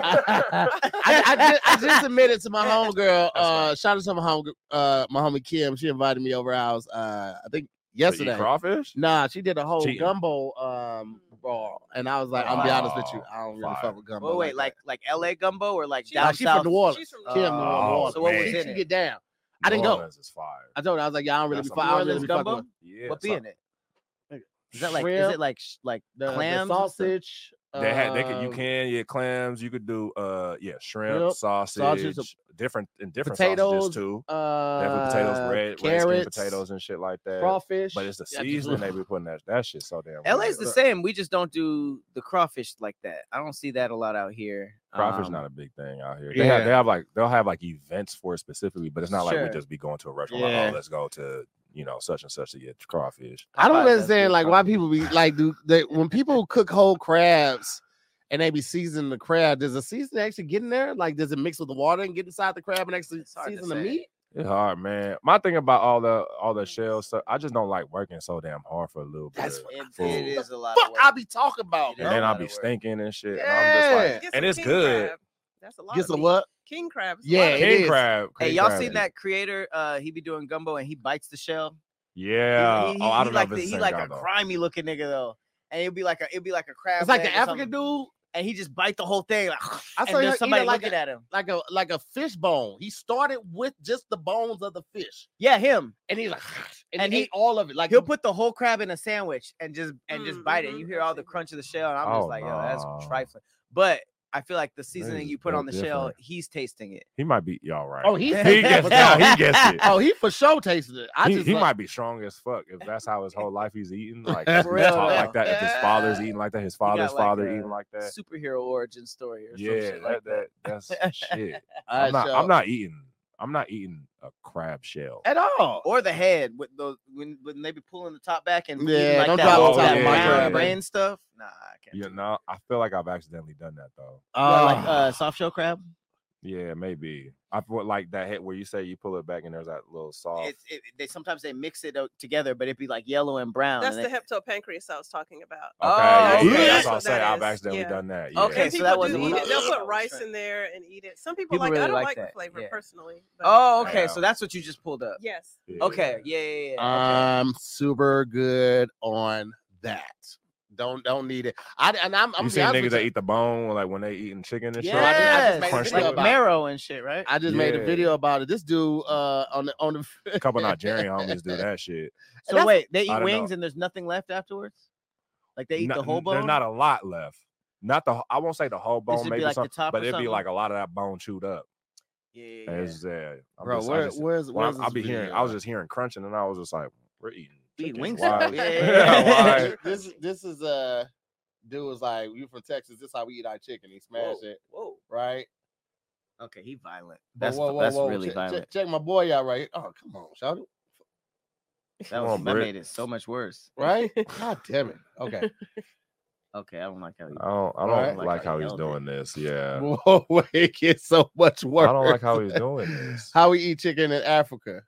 I just admitted to my homegirl. Shout out to my homie Kim. She invited me over her house. I think yesterday. Crawfish? Nah, she did a whole gumbo raw, and I was like, I'm gonna be honest with you, I don't really fuck with gumbo. Wait, like LA gumbo or like she's down she's south? from New Orleans. She's from Kim, New Orleans. So what was she in can it? get down. I didn't go. Is fire. I told her I was like, yeah, I don't really That's be some I don't New really Orleans be fucking gumbo? with. Yeah. What be in it? Is that like? Shrimp, Is it like the clams? and stuff? sausage. You can clams. You could do shrimp, sausage, different potatoes sausages too. Definitely potatoes, red skin carrots, potatoes and shit like that. crawfish. But it's the seasoning they be putting that shit so damn. LA's good. the same. We just don't do the crawfish like that. I don't see that a lot out here. Crawfish not a big thing out here. Yeah. They'll have like events for it specifically, but it's not like we just be going to a restaurant. Yeah. Like, oh, let's go to such and such to get crawfish. I don't understand like why people be like when people cook whole crabs and they be seasoning the crab. Does the seasoning actually get in there? Like, does it mix with the water and get inside the crab and actually season the meat? It's hard, man. My thing about all the shell stuff, I just don't like working so damn hard for a little bit. That's of what food. It is a lot. Fuck, of work. I be talking about, And bro. then I'll be stinking and shit. Yeah. And I'm just like, Get and some it's king good. crab. That's a lot. Get of some meat. what? King crab. Yeah, it King is. crab. Hey, king y'all crab seen is- that creator? He be doing gumbo and he bites the shell. Yeah. He, I don't know like if it's the he same like guy, a though. grimy looking nigga though, and it'd be like a crab. It's like the leg or African something. dude. And he just bite the whole thing. Like, I and saw him there's eat somebody it like looking at him. like a fish bone. He started with just the bones of the fish, Yeah, him. and he's like, and And he he- ate all of it. Like He'll put the whole crab in a sandwich and just bite it. And you hear I've all the seen crunch of the shell, and I'm Oh, just like, yo, no. that's trifling. But I feel like the seasoning is you put on the built shell, different. he's tasting it. He might be y'all right. Oh, he he gets he gets it. Oh, he for sure tasted it. He might be strong as fuck if that's how his whole life he's eating. Like For if he real, taught though. like that. If his father's eating like that, his father's got, like, father a eating like that. Superhero origin story or some Yeah, shit like that. that's shit. All right, I'm not eating a crab shell. at all. Or the head with those when they be pulling the top back and Yeah, eating like don't that, drop whole the top that of my brown crab. brain stuff. Nah, I can't. You know, I feel like I've accidentally done that though. Like soft shell crab. Yeah, maybe. I feel like that head where you say you pull it back and there's that little soft. They sometimes they mix it together, but it'd be like yellow and brown. That's and the it- hepatopancreas I was talking about. Okay, okay. that's what I That's say. what I've that is, accidentally yeah. done that. Yeah. Okay, And so people that do wasn't eat what it. I They'll was put trying. rice in there and eat it. Some people, People like really I don't like like that, the flavor yeah. personally. But Oh, okay. Yeah. So that's what you just pulled up. yes. Yeah. Okay. Yeah. Okay. I'm super good on that. Don't need it. I'm You be seen honest niggas with that you. eat the bone like when they eating chicken and shit? I just Yes, made a Crunch video it. like about it. marrow and shit, right? I just made a Yeah. video about it. This dude on the A couple Nigerian homies do that shit. So that's- wait, they I eat don't wings know. and there's nothing left afterwards? Like they eat No- the whole bone? There's not a lot left. Not the. I won't say the whole bone, should be maybe like the some, top but or it'd be something? like a lot of that bone chewed up. Yeah. It's, I'm bro. just- I just- Where's I'll this be hearing. video? I was just hearing crunching, and I was just like, "We're eating We eat chicken. wings Why?" now? Yeah. Why? this is dude was like, "You from Texas? This is how we eat our chicken." He smashed it. Whoa. Right? Okay, he violent. But That's really violent. Check my boy out right here. Oh, come on, shawty. That made it so much worse. Right? God damn it. Okay. Okay, I don't like how he. I don't like how he's doing this. Yeah. Whoa, it gets so much worse. I don't like how he's doing this. How we eat chicken in Africa.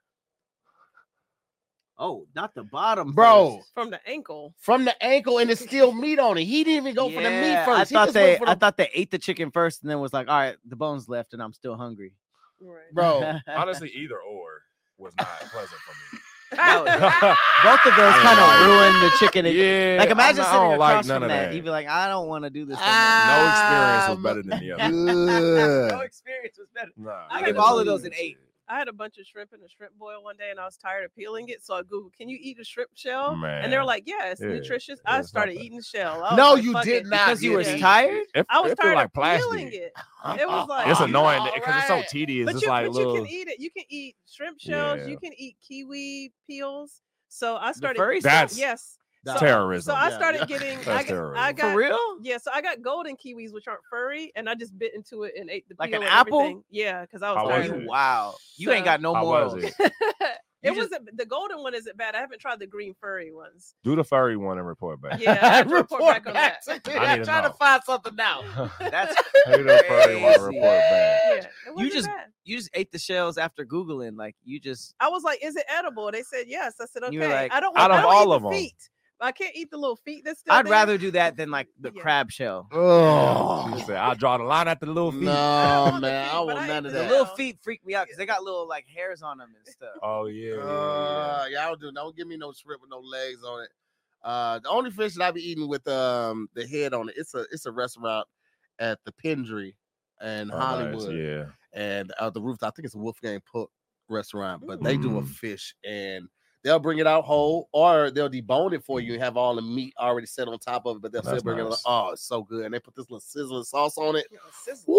Oh, not the bottom, bro. First. From the ankle. From the ankle, and it's still meat on it. He didn't even go for the meat first. I thought they ate the chicken first, and then was like, "All right, the bones left, and I'm still hungry." Right. Bro, honestly, either or was not pleasant for me. Both of those kind of ruined the chicken. Yeah, like imagine sitting across none from of that. He'd be like, "I don't want to do this." No experience was better than the other. No experience was better. Nah, I give all of those an 8. I had a bunch of shrimp in a shrimp boil one day, and I was tired of peeling it. So I Googled, "Can you eat a shrimp shell?" Man. And they were like, "Yeah, it's nutritious." I started eating the shell. No, you did not. Because you were tired. I was tired like of peeling it. It was like it's annoying because it's so tedious. But It's like you can eat it. You can eat shrimp shells. Yeah. You can eat kiwi peels. So I started. That's yes. terrorism. So I started getting. I got for real. Yeah. So I got golden kiwis, which aren't furry, and I just bit into it and ate the like peel an and apple. Everything. Yeah, because I was How was tired. it? Wow, you ain't got no morals. It wasn't the golden one. Isn't bad. I haven't tried the green furry ones. Do the furry one and report back. Yeah, I have to report back on that. I'm trying to find something now. That's do the furry one and report back. Yeah, you just ate the shells after Googling. Like you just. I was like, "Is it edible?" They said yes. I said, "Okay." You were like, I don't out want of all of the them. feet. I can't eat the little feet that's still I'd there. rather do that than like the crab shell. Oh, She said, I'll draw the line at the little feet. No, man, I want none of The that. little feet freak me out because they got little like hairs on them and stuff. Oh yeah. Y'all don't give me no shrimp with no legs on it. The only fish that I be eating with the head on it, it's a restaurant at the Pendry in Hollywood. Nice. Yeah. And the rooftop, I think it's a Wolfgang Puck restaurant, but they do a fish and they'll bring it out whole, or they'll debone it for you and have all the meat already set on top of it. But they'll still bring it. Oh, it's so good! And they put this little sizzling sauce on it. Woo!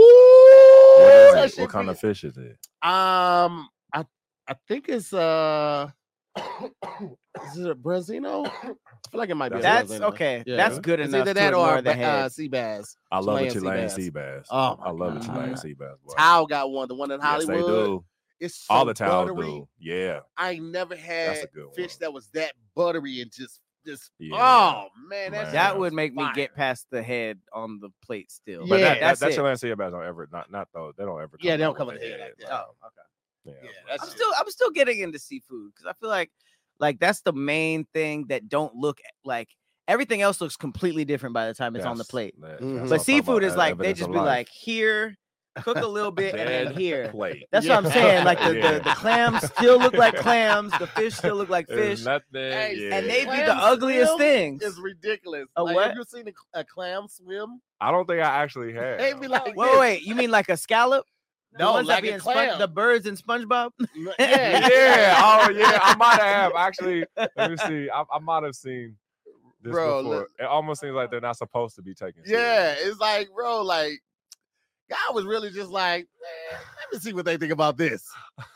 What kind of fish is it? I think it's is it a Brazino? I feel like it might be. That's Brazino. Okay. Yeah. That's good It's enough. either that to or the head. sea bass. I love a Chilean Chilean sea sea bass. bass. Oh, I love a God. Chilean sea bass. Boy. Tao got one. The one in Hollywood. Yes, they do. It's so all the towels buttery. do. Yeah. I ain't never had That's a good fish one. that was that buttery and just. Yeah. Oh man, That would make me fire. get past the head on the plate still. But Yeah, that it. Chilean sea bass don't ever not though. They don't ever. Yeah, they don't out come with with the head the like that. Oh, okay. Yeah. Yeah, I'm still getting into seafood because I feel like that's the main thing that don't look like everything else looks completely different by the time it's on the plate. But seafood is like they just be like here, cook a little bit, and then here. Plate. That's what I'm saying. Like the clams still look like clams, the fish still look like fish, Nothing. and they be Clam the ugliest swim things. It's ridiculous. A Like, what? Have you seen a clam swim? I don't think I actually have. They be like, Wait, you mean like a scallop? The No, ones that like be a in clam. the birds in SpongeBob. Yeah, Yeah. Oh yeah. I might have actually. Let me see. I might have seen this Bro, before. look. It almost seems like they're not supposed to be taken. Yeah, it's like, bro, like, God was really just like, man, let me see what they think about this.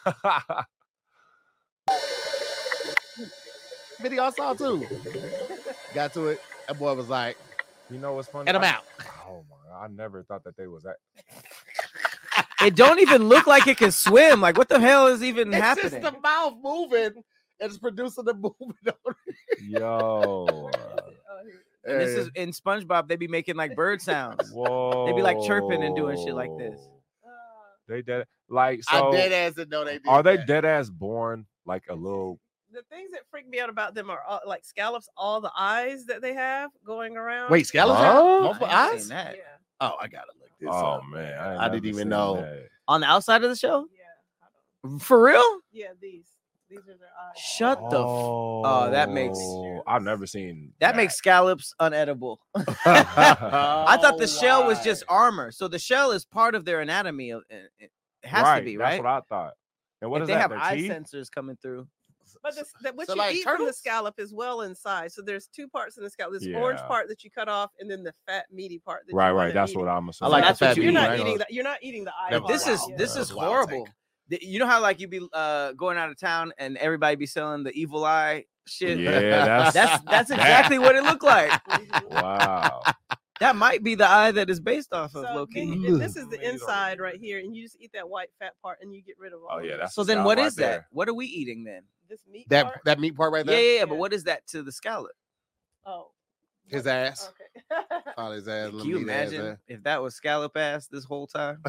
Video I saw too. Got to it. That boy was like, You know what's funny? and I'm out. Oh my God. I never thought that they was that. It don't even look like it can swim. Like what the hell is even It's happening? just the mouth moving and it's producing the movement on it. Yo. And this is in SpongeBob. They be making like bird sounds. Whoa. They be like chirping and doing shit like this. They dead like so. I dead ass and know they did. Are they that. dead ass born like a little? The things that freak me out about them are like scallops, all the eyes that they have going around. Wait, scallops Huh? have multiple I ain't eyes? seen that. Yeah. Oh, I gotta look this Oh up. man, I didn't even know. On the outside of the show? Yeah. I don't- For real? Yeah, these are their eyes. Shut the oh, that makes I've never seen that makes scallops unedible. I thought the shell was just armor. So the shell is part of their anatomy. It has to be, right? That's what I thought. And what if is they that? have Their eye teeth? sensors coming through. But what So you like eat from the turtles? scallop is well inside. So there's two parts in the scallop. This orange Yeah. part that you cut off, and then the fat, meaty part. That Right, you right. wind up That's eating. what I'm assuming. like That's the what fat you You're meat, not right? eating that. You're not eating the eye. Never- part. This is Wow. this is That's wild horrible. You know how like you be going out of town and everybody be selling the evil eye shit? Yeah, that's exactly what it looked like. Wow. That might be the eye that is based off of, low key. This is the inside right here, and you just eat that white fat part, and you get rid of all. Oh yeah, that's so. Then what is that? What are we eating then? This meat. That meat part right there. Yeah. But what is that to the scallop? Oh, his ass. Okay. Oh, his ass. Can you imagine if that was scallop ass this whole time?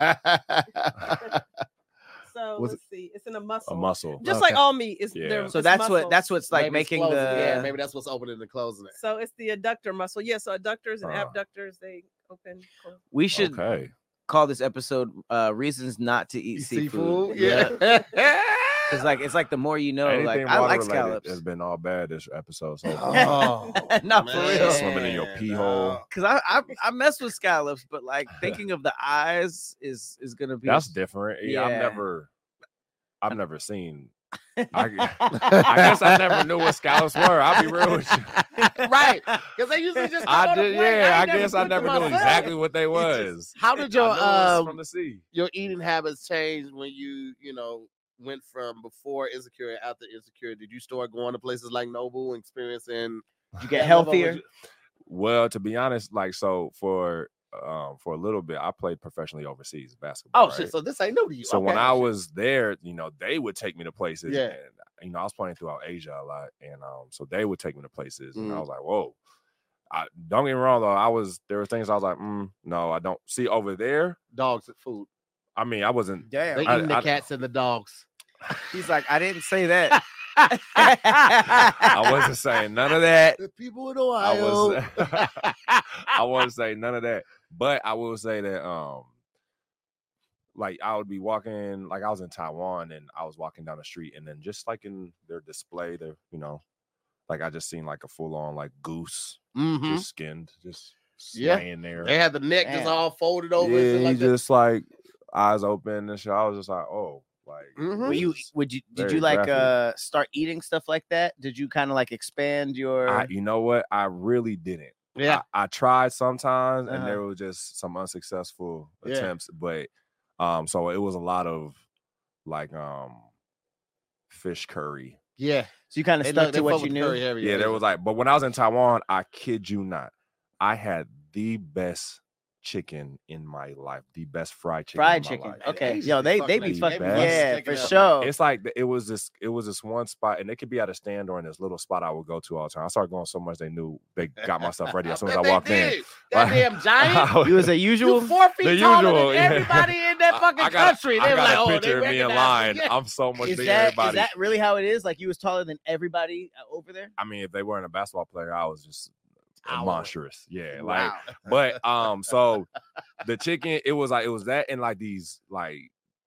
So let's see. It's in a muscle. A muscle. Just like all meat is. Yeah. So that's what's like maybe making the. Yeah, maybe that's what's opening and closing it. So it's the adductor muscle. Yeah. So adductors and abductors, they open. Close. We should call this episode "Reasons Not to Eat Seafood." Yeah. It's like the more you know. Anything like I like scallops. It's been all bad this episode. So not for real. Swimming in your pee hole. Because I mess with scallops, but like thinking of the eyes is gonna be. That's different. Yeah. I've never seen. I guess I never knew what scallops were. I'll be real with you. Right, because they usually just. I guess I never knew exactly what they was. How did your from the sea? Your eating habits change when you went from before Insecure and after Insecure? Did you start going to places like Nobu and experiencing? Did you get healthier? Well, to be honest, like so for a little bit, I played professionally overseas basketball. Oh shit! So this ain't new to you. So when I was there, they would take me to places. Yeah. And, I was playing throughout Asia a lot, and so they would take me to places, and I was like, whoa. Don't get me wrong though. There were things I was like, no, I don't see over there. Dogs and food. I mean, I wasn't. Damn. They eating the cats and the dogs. He's like, I didn't say that. I wasn't saying none of that. The people in Ohio. I wasn't saying none of that. But I will say that, like I would be walking, like I was in Taiwan and I was walking down the street, and then just like in their display, like I just seen like a full on like goose, just skinned, just laying there. They had the neck just all folded over. Yeah, like just like eyes open and shit. I was just like, oh. Like, did you like start eating stuff like that? Did you kind of like expand your? You know what? I really didn't. Yeah, I tried sometimes, and there were just some unsuccessful attempts. But so it was a lot of like fish curry. Yeah, so you kind of stuck to what you knew. Yeah, there was like, but when I was in Taiwan, I kid you not, I had the best chicken in my life, the best fried chicken. Okay. Yo, they be fucking for sure. sure. It's like it was this one spot, and it could be at a stand or in this little spot I would go to all the time. I started going so much they knew they got myself ready as soon as I walked in. That damn giant. You was a usual. You 4 feet taller than everybody in that fucking country. I got a picture of me in line. I'm so much bigger than everybody. Is that really how it is? Like you was taller than everybody over there? I mean, if they weren't a basketball player, I was just monstrous. Yeah, wow. Like, but so the chicken, it was that and like these like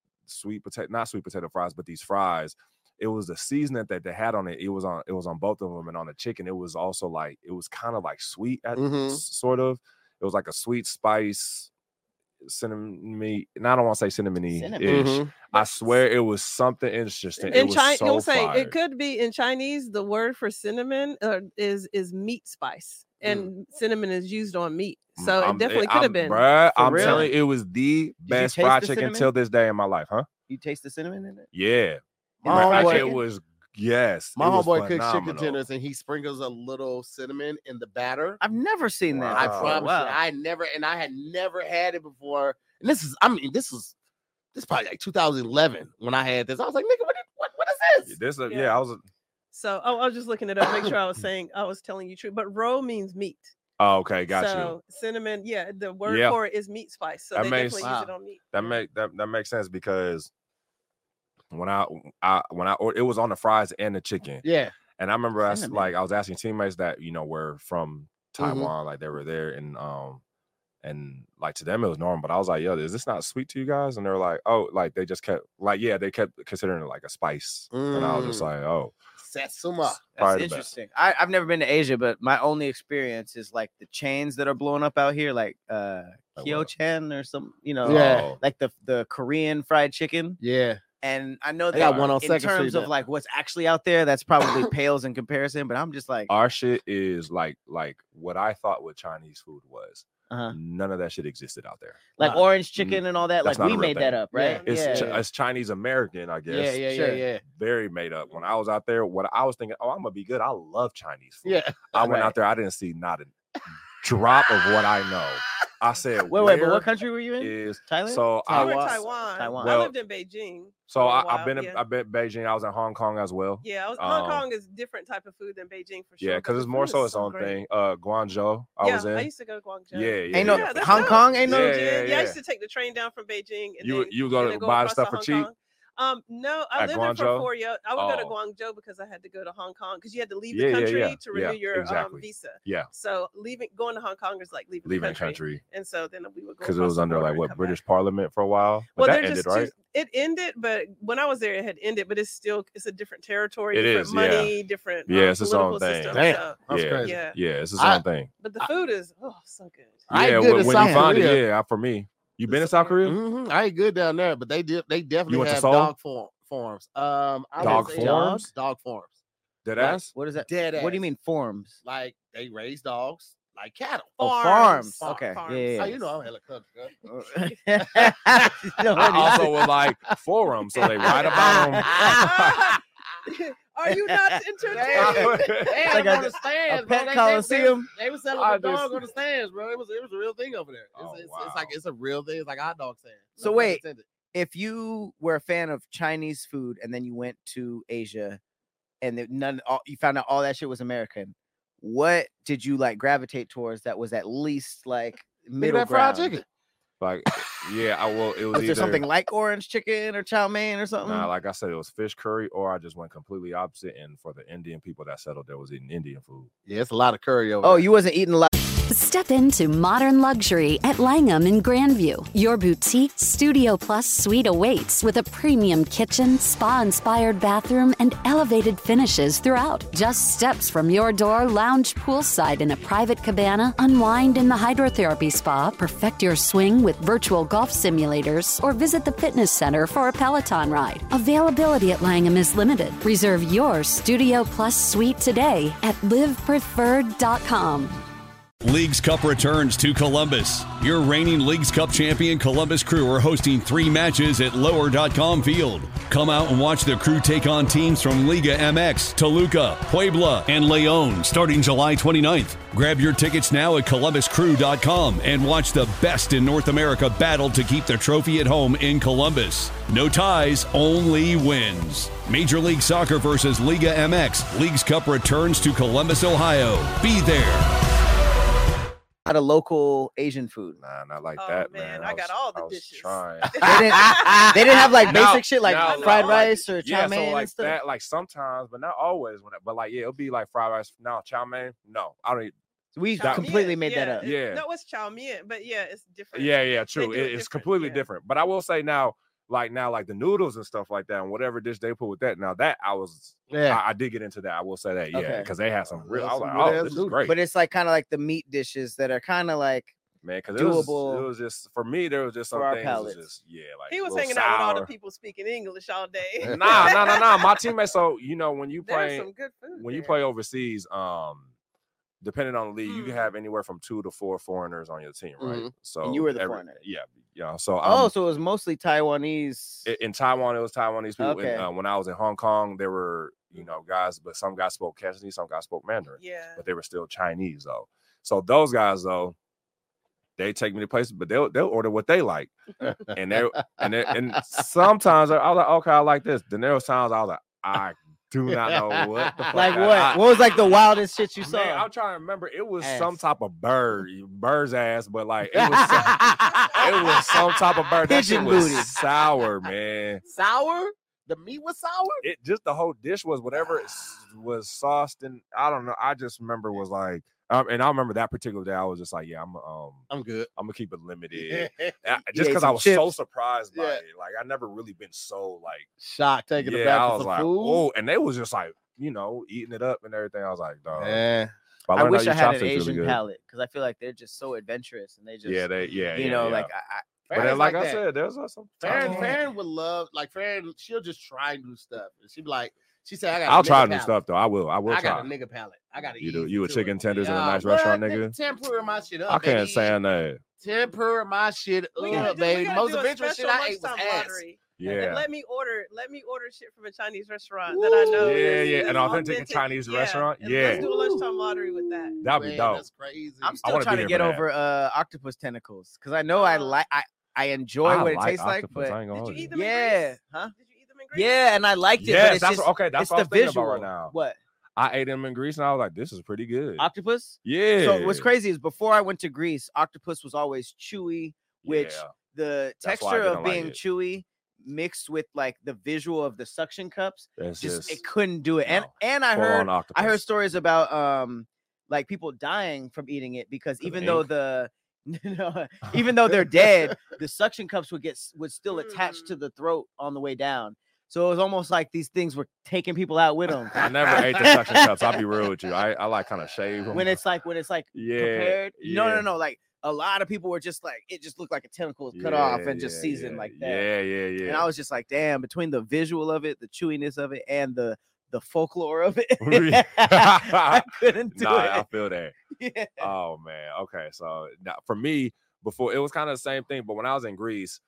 not sweet potato fries, but these fries. It was the seasoning that they had on it. It was on both of them, and on the chicken, it was also like it was kind of like sweet, sort of. It was like a sweet spice cinnamon, and I don't want to say cinnamon-y-ish. I swear it was something interesting. In Chinese, you'll say it could be in Chinese. The word for cinnamon is meat spice. And cinnamon is used on meat, so it definitely could have been. Bruh, I'm telling you, it was the best fried chicken till this day in my life, huh? You taste the cinnamon in it? Yeah, it was. Yes, my homeboy cooks chicken tenders, and he sprinkles a little cinnamon in the batter. I've never seen that. I promise you, I had never had it before. And this is probably like 2011 when I had this. I was like, nigga, what is this? I was. So, I was just looking it up, make sure I was telling you true. But ro means meat. Oh, okay, got you. So cinnamon, the word for it is meat spice. So they definitely use it on meat. That makes sense because when I it was on the fries and the chicken. Yeah. And I remember I was asking teammates that were from Taiwan, like they were there, and like to them it was normal, but I was like, yo, is this not sweet to you guys? And they were like, oh, like they just kept they kept considering it like a spice, and I was just like, oh. Satsuma. That's interesting. I've never been to Asia, but my only experience is like the chains that are blowing up out here, like Kyo-chan or some, like the Korean fried chicken. Yeah. And I know that in terms of like what's actually out there, that's probably pales in comparison. But I'm just like, our shit is like what I thought what Chinese food was. None of that shit existed out there. Like orange chicken and all that. That's like we made that up, right? It's Chinese American, I guess. Yeah. Very made up. When I was out there, what I was thinking, I'm gonna be good. I love Chinese food. Yeah. I went out there, I didn't see not a drop of what I know. I said, wait, but what country were you in? Is Thailand? So Taiwan. Taiwan. I lived in Beijing. So I've been Beijing. I was in Hong Kong as well. Yeah, Hong Kong is different type of food than Beijing for sure. Yeah, because it's more so its own thing. Guangzhou, I was in. I used to go to Guangzhou. Yeah. Hong Kong ain't no. Yeah, I used to take the train down from Beijing. And you go to buy the stuff for cheap. No, I lived there for 4 years. I would go to Guangzhou because I had to go to Hong Kong because you had to leave the country to renew your visa. Yeah. So going to Hong Kong is like leaving the country. And so then we would go because it was under like what British Parliament for a while. But that ended, right? It ended, but when I was there, it had ended. But it's a different territory, different money, different it's its own thing. Damn, that's crazy. Yeah, it's its own thing. But the food is so good. Yeah, when you find it, for me. You been in South Korea? Mm-hmm. I ain't good down there, but they definitely have dog forms. Dog forms? Dog forms. Dead ass? What is that? Dead ass. What do you mean forms? Like they raise dogs like cattle. Farms. Okay. Farms. Yeah. Oh, you know I'm hella country. I also was like forums, so they write about them. Are you not entertained? Like on the stands, a pet coliseum. They were selling the dog on the stands, bro. It was a real thing over there. It's a real thing. It's like a hot dog stand. So wait, if you were a fan of Chinese food and then you went to Asia and you found out all that shit was American, what did you like gravitate towards that was at least like middle ground? Fried chicken. Like, it was there something like orange chicken or chow mein or something? Nah, like I said, it was fish curry, or I just went completely opposite. And for the Indian people that settled there was eating Indian food. Yeah, it's a lot of curry over there. Oh, you wasn't eating a lot. Step into modern luxury at Langham in Grandview. Your boutique Studio Plus suite awaits with a premium kitchen, spa-inspired bathroom, and elevated finishes throughout. Just steps from your door, lounge poolside in a private cabana, unwind in the hydrotherapy spa, perfect your swing with virtual golf simulators, or visit the fitness center for a Peloton ride. Availability at Langham is limited. Reserve your Studio Plus suite today at livepreferred.com. Leagues Cup returns to Columbus. Your reigning Leagues Cup champion Columbus Crew are hosting 3 matches at lower.com field. Come out and watch the Crew take on teams from Liga MX, Toluca, Puebla, and León starting July 29th. Grab your tickets now at columbuscrew.com and watch the best in North America battle to keep the trophy at home in Columbus. No ties, only wins. Major League Soccer versus Liga MX. Leagues Cup returns to Columbus, Ohio. Be there. Out of local Asian food. Nah, not like that, man. I got all the dishes. Trying. They didn't have like basic shit like fried rice or chow mein so like and stuff. that, like sometimes, but not always. But like, it'll be like fried rice. No, chow mein. No, I don't eat. We completely made that up. No, it's chow mein, but it's different. Yeah, true. It's completely different. But I will say now, like the noodles and stuff like that, and whatever dish they put with that. Now that I did get into that. I will say that, because they had some real. I was like, oh, this is great. But it's like kind of like the meat dishes that are kind of like because doable. It was just for me. There was just some things. Just, like he was hanging out with all the people speaking English all day. Nah. My teammates. So when you play, some good food when you play overseas, depending on the league, you can have anywhere from 2 to 4 foreigners on your team, right? So and you were the foreigner. Yeah. So so it was mostly Taiwanese. In Taiwan, it was Taiwanese people. Okay. And, when I was in Hong Kong, there were guys, but some guys spoke Cantonese, some guys spoke Mandarin. Yeah. But they were still Chinese though. So those guys though, they take me to places, but they'll order what they like, and sometimes I was like, okay, I like this. Then there was times I was like, I do not know what the fuck. Like what? What was like the wildest shit you saw? Man, I'm trying to remember. It was some type of bird's ass, but like it was some type of bird. That shit was sour, man. Sour? The meat was sour? It just the whole dish was whatever it was sauced, and I don't know. I just remember was like, and I remember that particular day I was just like, I'm good. I'm gonna keep it limited, just because I was so surprised by it. Like I never really been so like shocked taking it back for some food. Oh, and they was just like eating it up and everything. I was like, dog. Yeah. I wish I had an Asian palate because I feel like they're just so adventurous and they just like But then, like I said, there's some Farron would love Farron. She'll just try new stuff, and she'd be like, She said, I'll try new stuff though. I will I try. got a nigga palate. I got to eat. You a chicken tenders in a nice restaurant, nigga? Tempura my shit up. I can't stand that. Tempura my shit up, baby. Most adventurous shit I ate was ass. Yeah. And let me order shit from a Chinese restaurant that I know. Yeah. An authentic Chinese restaurant. Yeah. Let's do a lunchtime lottery with that. That'd be dope. That's crazy. I'm still trying to get over octopus tentacles because I know I enjoy what it tastes like, but did you eat them? Huh? Did you eat them in Greece? Yeah, and I liked it. Yes, but it's that's okay. That's what I'm the thinking visual about right now. What? I ate them in Greece and I was like, this is pretty good. Octopus? Yeah. So what's crazy is before I went to Greece, octopus was always chewy, which the texture of being chewy mixed with like the visual of the suction cups, just it couldn't do it. And I heard stories about like people dying from eating it because even though they're dead, the suction cups would still attach to the throat on the way down. So it was almost like these things were taking people out with them. I never ate the suction cups. I'll be real with you. I like kind of shave them. When it's like prepared. No. Like a lot of people were just like, it just looked like a tentacle was cut off and just seasoned like that. Yeah. And I was just like, damn, between the visual of it, the chewiness of it, and the folklore of it, I couldn't do it. I feel that. Yeah. Oh man. Okay. So for me, before it was kind of the same thing, but when I was in Greece,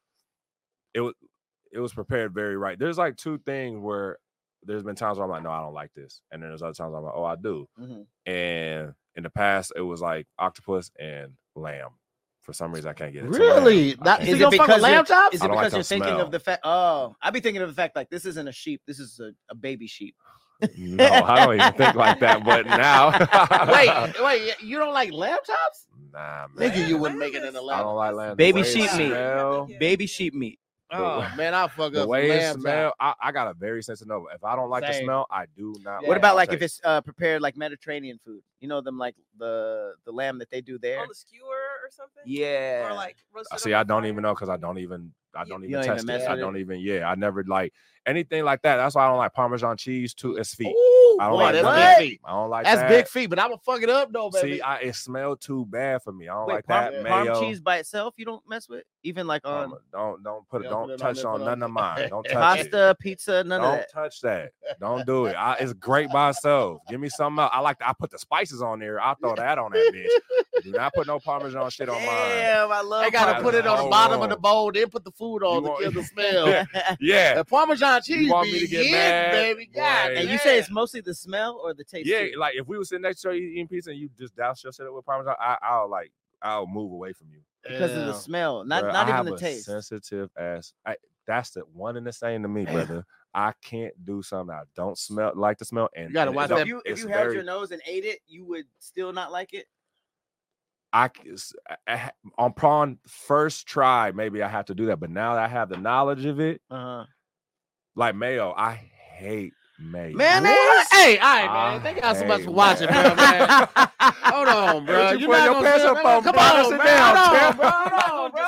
it was prepared very right. There's like two things where there's been times where I'm like, no, I don't like this. And then there's other times I'm like, oh, I do. Mm-hmm. And in the past, it was like octopus and lamb. For some reason, I can't get it. Really? Is it because lamb chops? Is it because you're thinking of the fact? Oh, I'd be thinking of the fact like this isn't a sheep. This is a baby sheep. No, I don't even think like that. But now, wait, you don't like lamb chops? Nah, man. Nigga, you wouldn't make it in a lamb. I don't like lamb. Baby sheep meat. Baby sheep meat. Oh man, I'll fuck the up way it smell. I got a very sensitive nose. If I don't like the smell, I do not. What about like if it's prepared like Mediterranean food? You know them like the lamb that they do there. On the skewer or something. Yeah. Or like roasted. See, I don't even know because I don't even test it. I don't even. Yeah, I never like anything like that. That's why I don't like Parmesan cheese too. It's feet. Ooh, I don't boy, like that's big feet. I don't like that's that. big feet, but I'm gonna fuck it up though, baby. See, it smells too bad for me. I don't like that. Parm cheese by itself, you don't mess with. Even like on don't touch on none of mine. Don't touch pasta, pizza, none of that. Don't touch that. Don't do it. It's great by itself. Give me something else. I put the spices on there. I'll throw that on that bitch. Do not put no Parmesan shit on mine. Damn, I love. They gotta put it on the bottom of the bowl, then put the food on to kill the smell. Yeah. The Parmesan cheese. You want me to get mad, baby? God. And you say it's mostly the smell or the taste? Yeah, like if we were sitting next to you eating pizza and you just douse your shit with Parmesan, I'll move away from you because of the smell, not even the taste. Sensitive ass. That's the one and the same to me, brother. I can't do something I don't like the smell. And you gotta watch that. If you held your nose and ate it, you would still not like it. On prawn first try, maybe I have to do that. But now that I have the knowledge of it, like mayo, I hate mayo. Man, hey, all right, man. Thank y'all so much for watching, bro, man. Hold on, bro. You not gonna sit down. Come on, sit down, bro.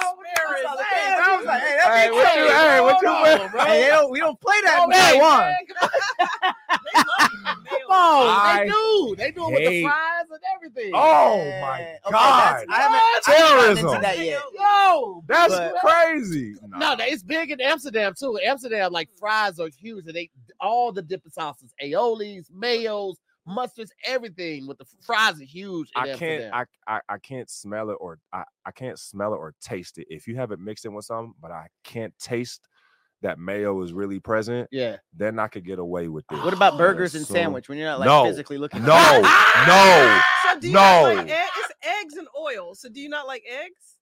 Hey, what you bro? Hey, we don't play that in Taiwan. Come on, they do it with the fries and everything. Oh my God, I haven't into that yet. Yo, that's crazy. No, it's big in Amsterdam too. Amsterdam, like fries are huge, and they all the dipping sauces, aiolis, mayos, mustards, everything with the fries are huge. I can't smell it or I can't smell it or taste it. If you have it mixed in with something, but I can't taste that mayo is really present. Yeah, then I could get away with it. What about burgers and sandwich when you're not like physically looking? No. So do you not like it's eggs and oil. So do you not like eggs?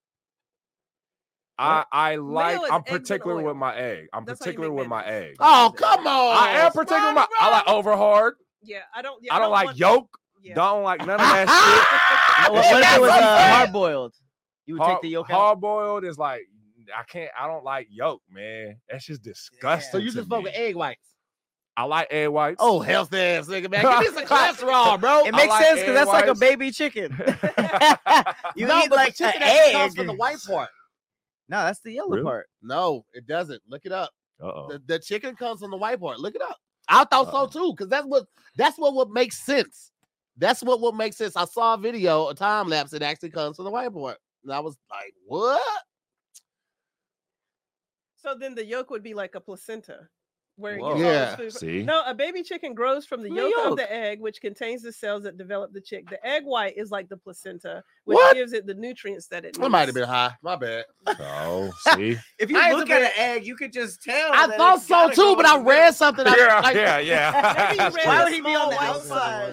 I'm particular with my egg. I'm particular with my egg. Oh, come on. I am particular with my I like over hard. Yeah, I don't like yolk. Yeah. Don't like none of that shit. What if it was hard boiled? You would take the yolk out? Hard boiled is like I don't like yolk, man. That's just disgusting. So you just fuck with egg whites. I like egg whites. Oh, healthy ass nigga, man. Give me some cholesterol, bro. It makes sense because that's like a baby chicken. You eat like an egg. Comes from the white part. No, that's the yellow part. No, it doesn't. Look it up. The chicken comes from the white part. Look it up. I thought so too, because that's what would make sense. That's what would make sense. I saw a video, a time lapse, it actually comes from the white part. And I was like, what? So then the yolk would be like a placenta. Where it Whoa. gets all Yeah. this food. See? No, a baby chicken grows from the The yolk of yolk. the egg, which contains the cells that develop the chick. The egg white is like the placenta, which What? gives it the nutrients that it needs. I might have been high. My bad. Oh, see? If you I ain't look the at best- an egg, you could just tell. I that thought it's so gotta too, go but in I the read middle. something. Yeah, like, yeah. Maybe you read Why the would he be on the small outside?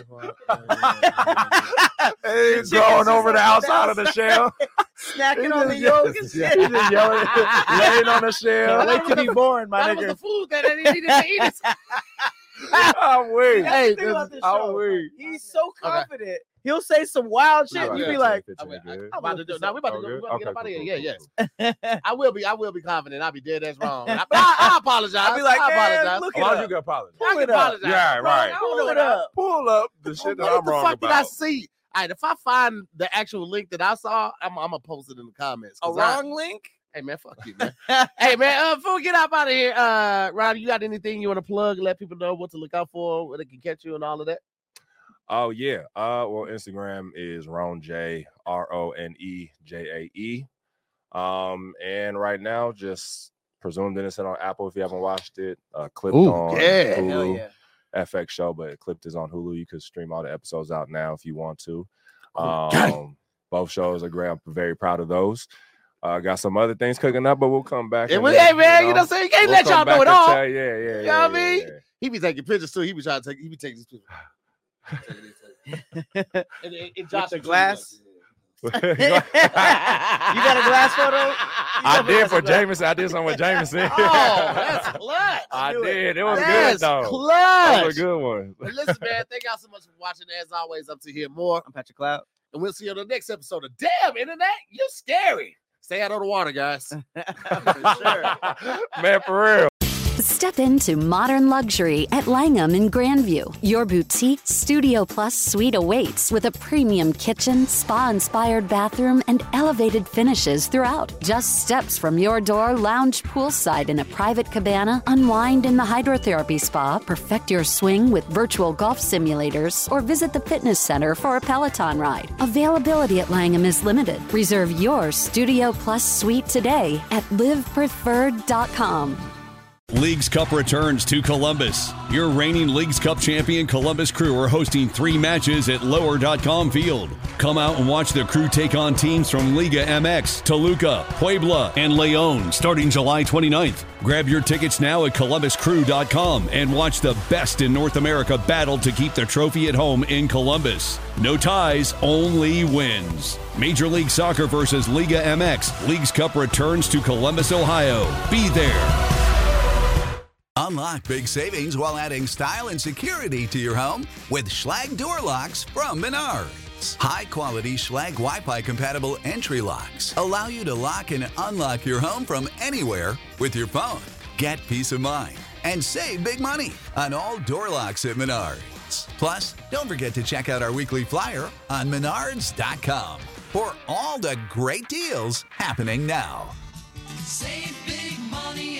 It's growing over the outside of the shell. Snacking on the yolk and shit. Laying on the shell. Wait till you born, my That was nigga. the food that he needed to eat. I'm weak. Hey, Think about this I'm show. weak. He's so confident. He'll say some wild shit. Right. You be like, I'm good. about to do. Now we about to go. Okay, We about to get up out of here. cool, Yeah, cool, yes. I will be confident. I'll be dead. That's wrong. I apologize. I'll be like, I man, apologize. look Why it don't you up. get apology? I Pull it can up. apologize. Yeah, Bro, right. I don't Pull know it what I- up. Pull up the shit that What I'm the wrong fuck about. did I see? All right, if I find the actual link that I saw, I'm gonna post it in the comments. A 'cause wrong link? Hey man, fuck you, man. Hey man, before we get up out of here, Ronnie, you got anything you want to plug? Let people know what to look out for, where they can catch you, and all of that. Oh yeah. Well, Instagram is Ron J, RONEJAE. And right now, just Presumed Innocent on Apple if you haven't watched it. Clipped on yeah. Hell Hulu. yeah. FX show, but Clipped is on Hulu. You can stream all the episodes out now if you want to. Okay. Both shows are great. I'm very proud of those. Got some other things cooking up, but we'll come back. Hey and man, then, you know what I'm saying? You can't we'll let y'all come know it back and all. tell- Yeah. You know what I mean? He be taking pictures too. He be trying to take. He be taking these pictures. and Josh the glass? You You got a glass photo? I did for Jameson. I did something with Jameson. Oh, that's clutch. I do it. did. It was That's good though. clutch. That was a good one. But listen, man, thank y'all so much for watching. As always, up to hear more. I'm Patrick Cloud. And we'll see you on the next episode of Damn Internet. You're scary. Stay out of the water, guys. For sure. Man, for real. Step into modern luxury at Langham in Grandview. Your boutique Studio Plus suite awaits with a premium kitchen, spa-inspired bathroom, and elevated finishes throughout. Just steps from your door, lounge poolside in a private cabana, unwind in the hydrotherapy spa, perfect your swing with virtual golf simulators, or visit the fitness center for a Peloton ride. Availability at Langham is limited. Reserve your Studio Plus suite today at livepreferred.com. Leagues Cup returns to Columbus. Your reigning Leagues Cup champion Columbus Crew are hosting 3 matches at lower.com field. Come out and watch the Crew take on teams from Liga MX, Toluca, Puebla, and Leon starting July 29th. Grab your tickets now at columbuscrew.com and watch the best in North America battle to keep the trophy at home in Columbus. No ties, only wins. Major League Soccer versus Liga MX. Leagues Cup returns to Columbus, Ohio. Be there. Unlock big savings while adding style and security to your home with Schlage door locks from Menards. High-quality Schlage Wi-Fi compatible entry locks allow you to lock and unlock your home from anywhere with your phone. Get peace of mind and save big money on all door locks at Menards. Plus, don't forget to check out our weekly flyer on Menards.com for all the great deals happening now. Save big money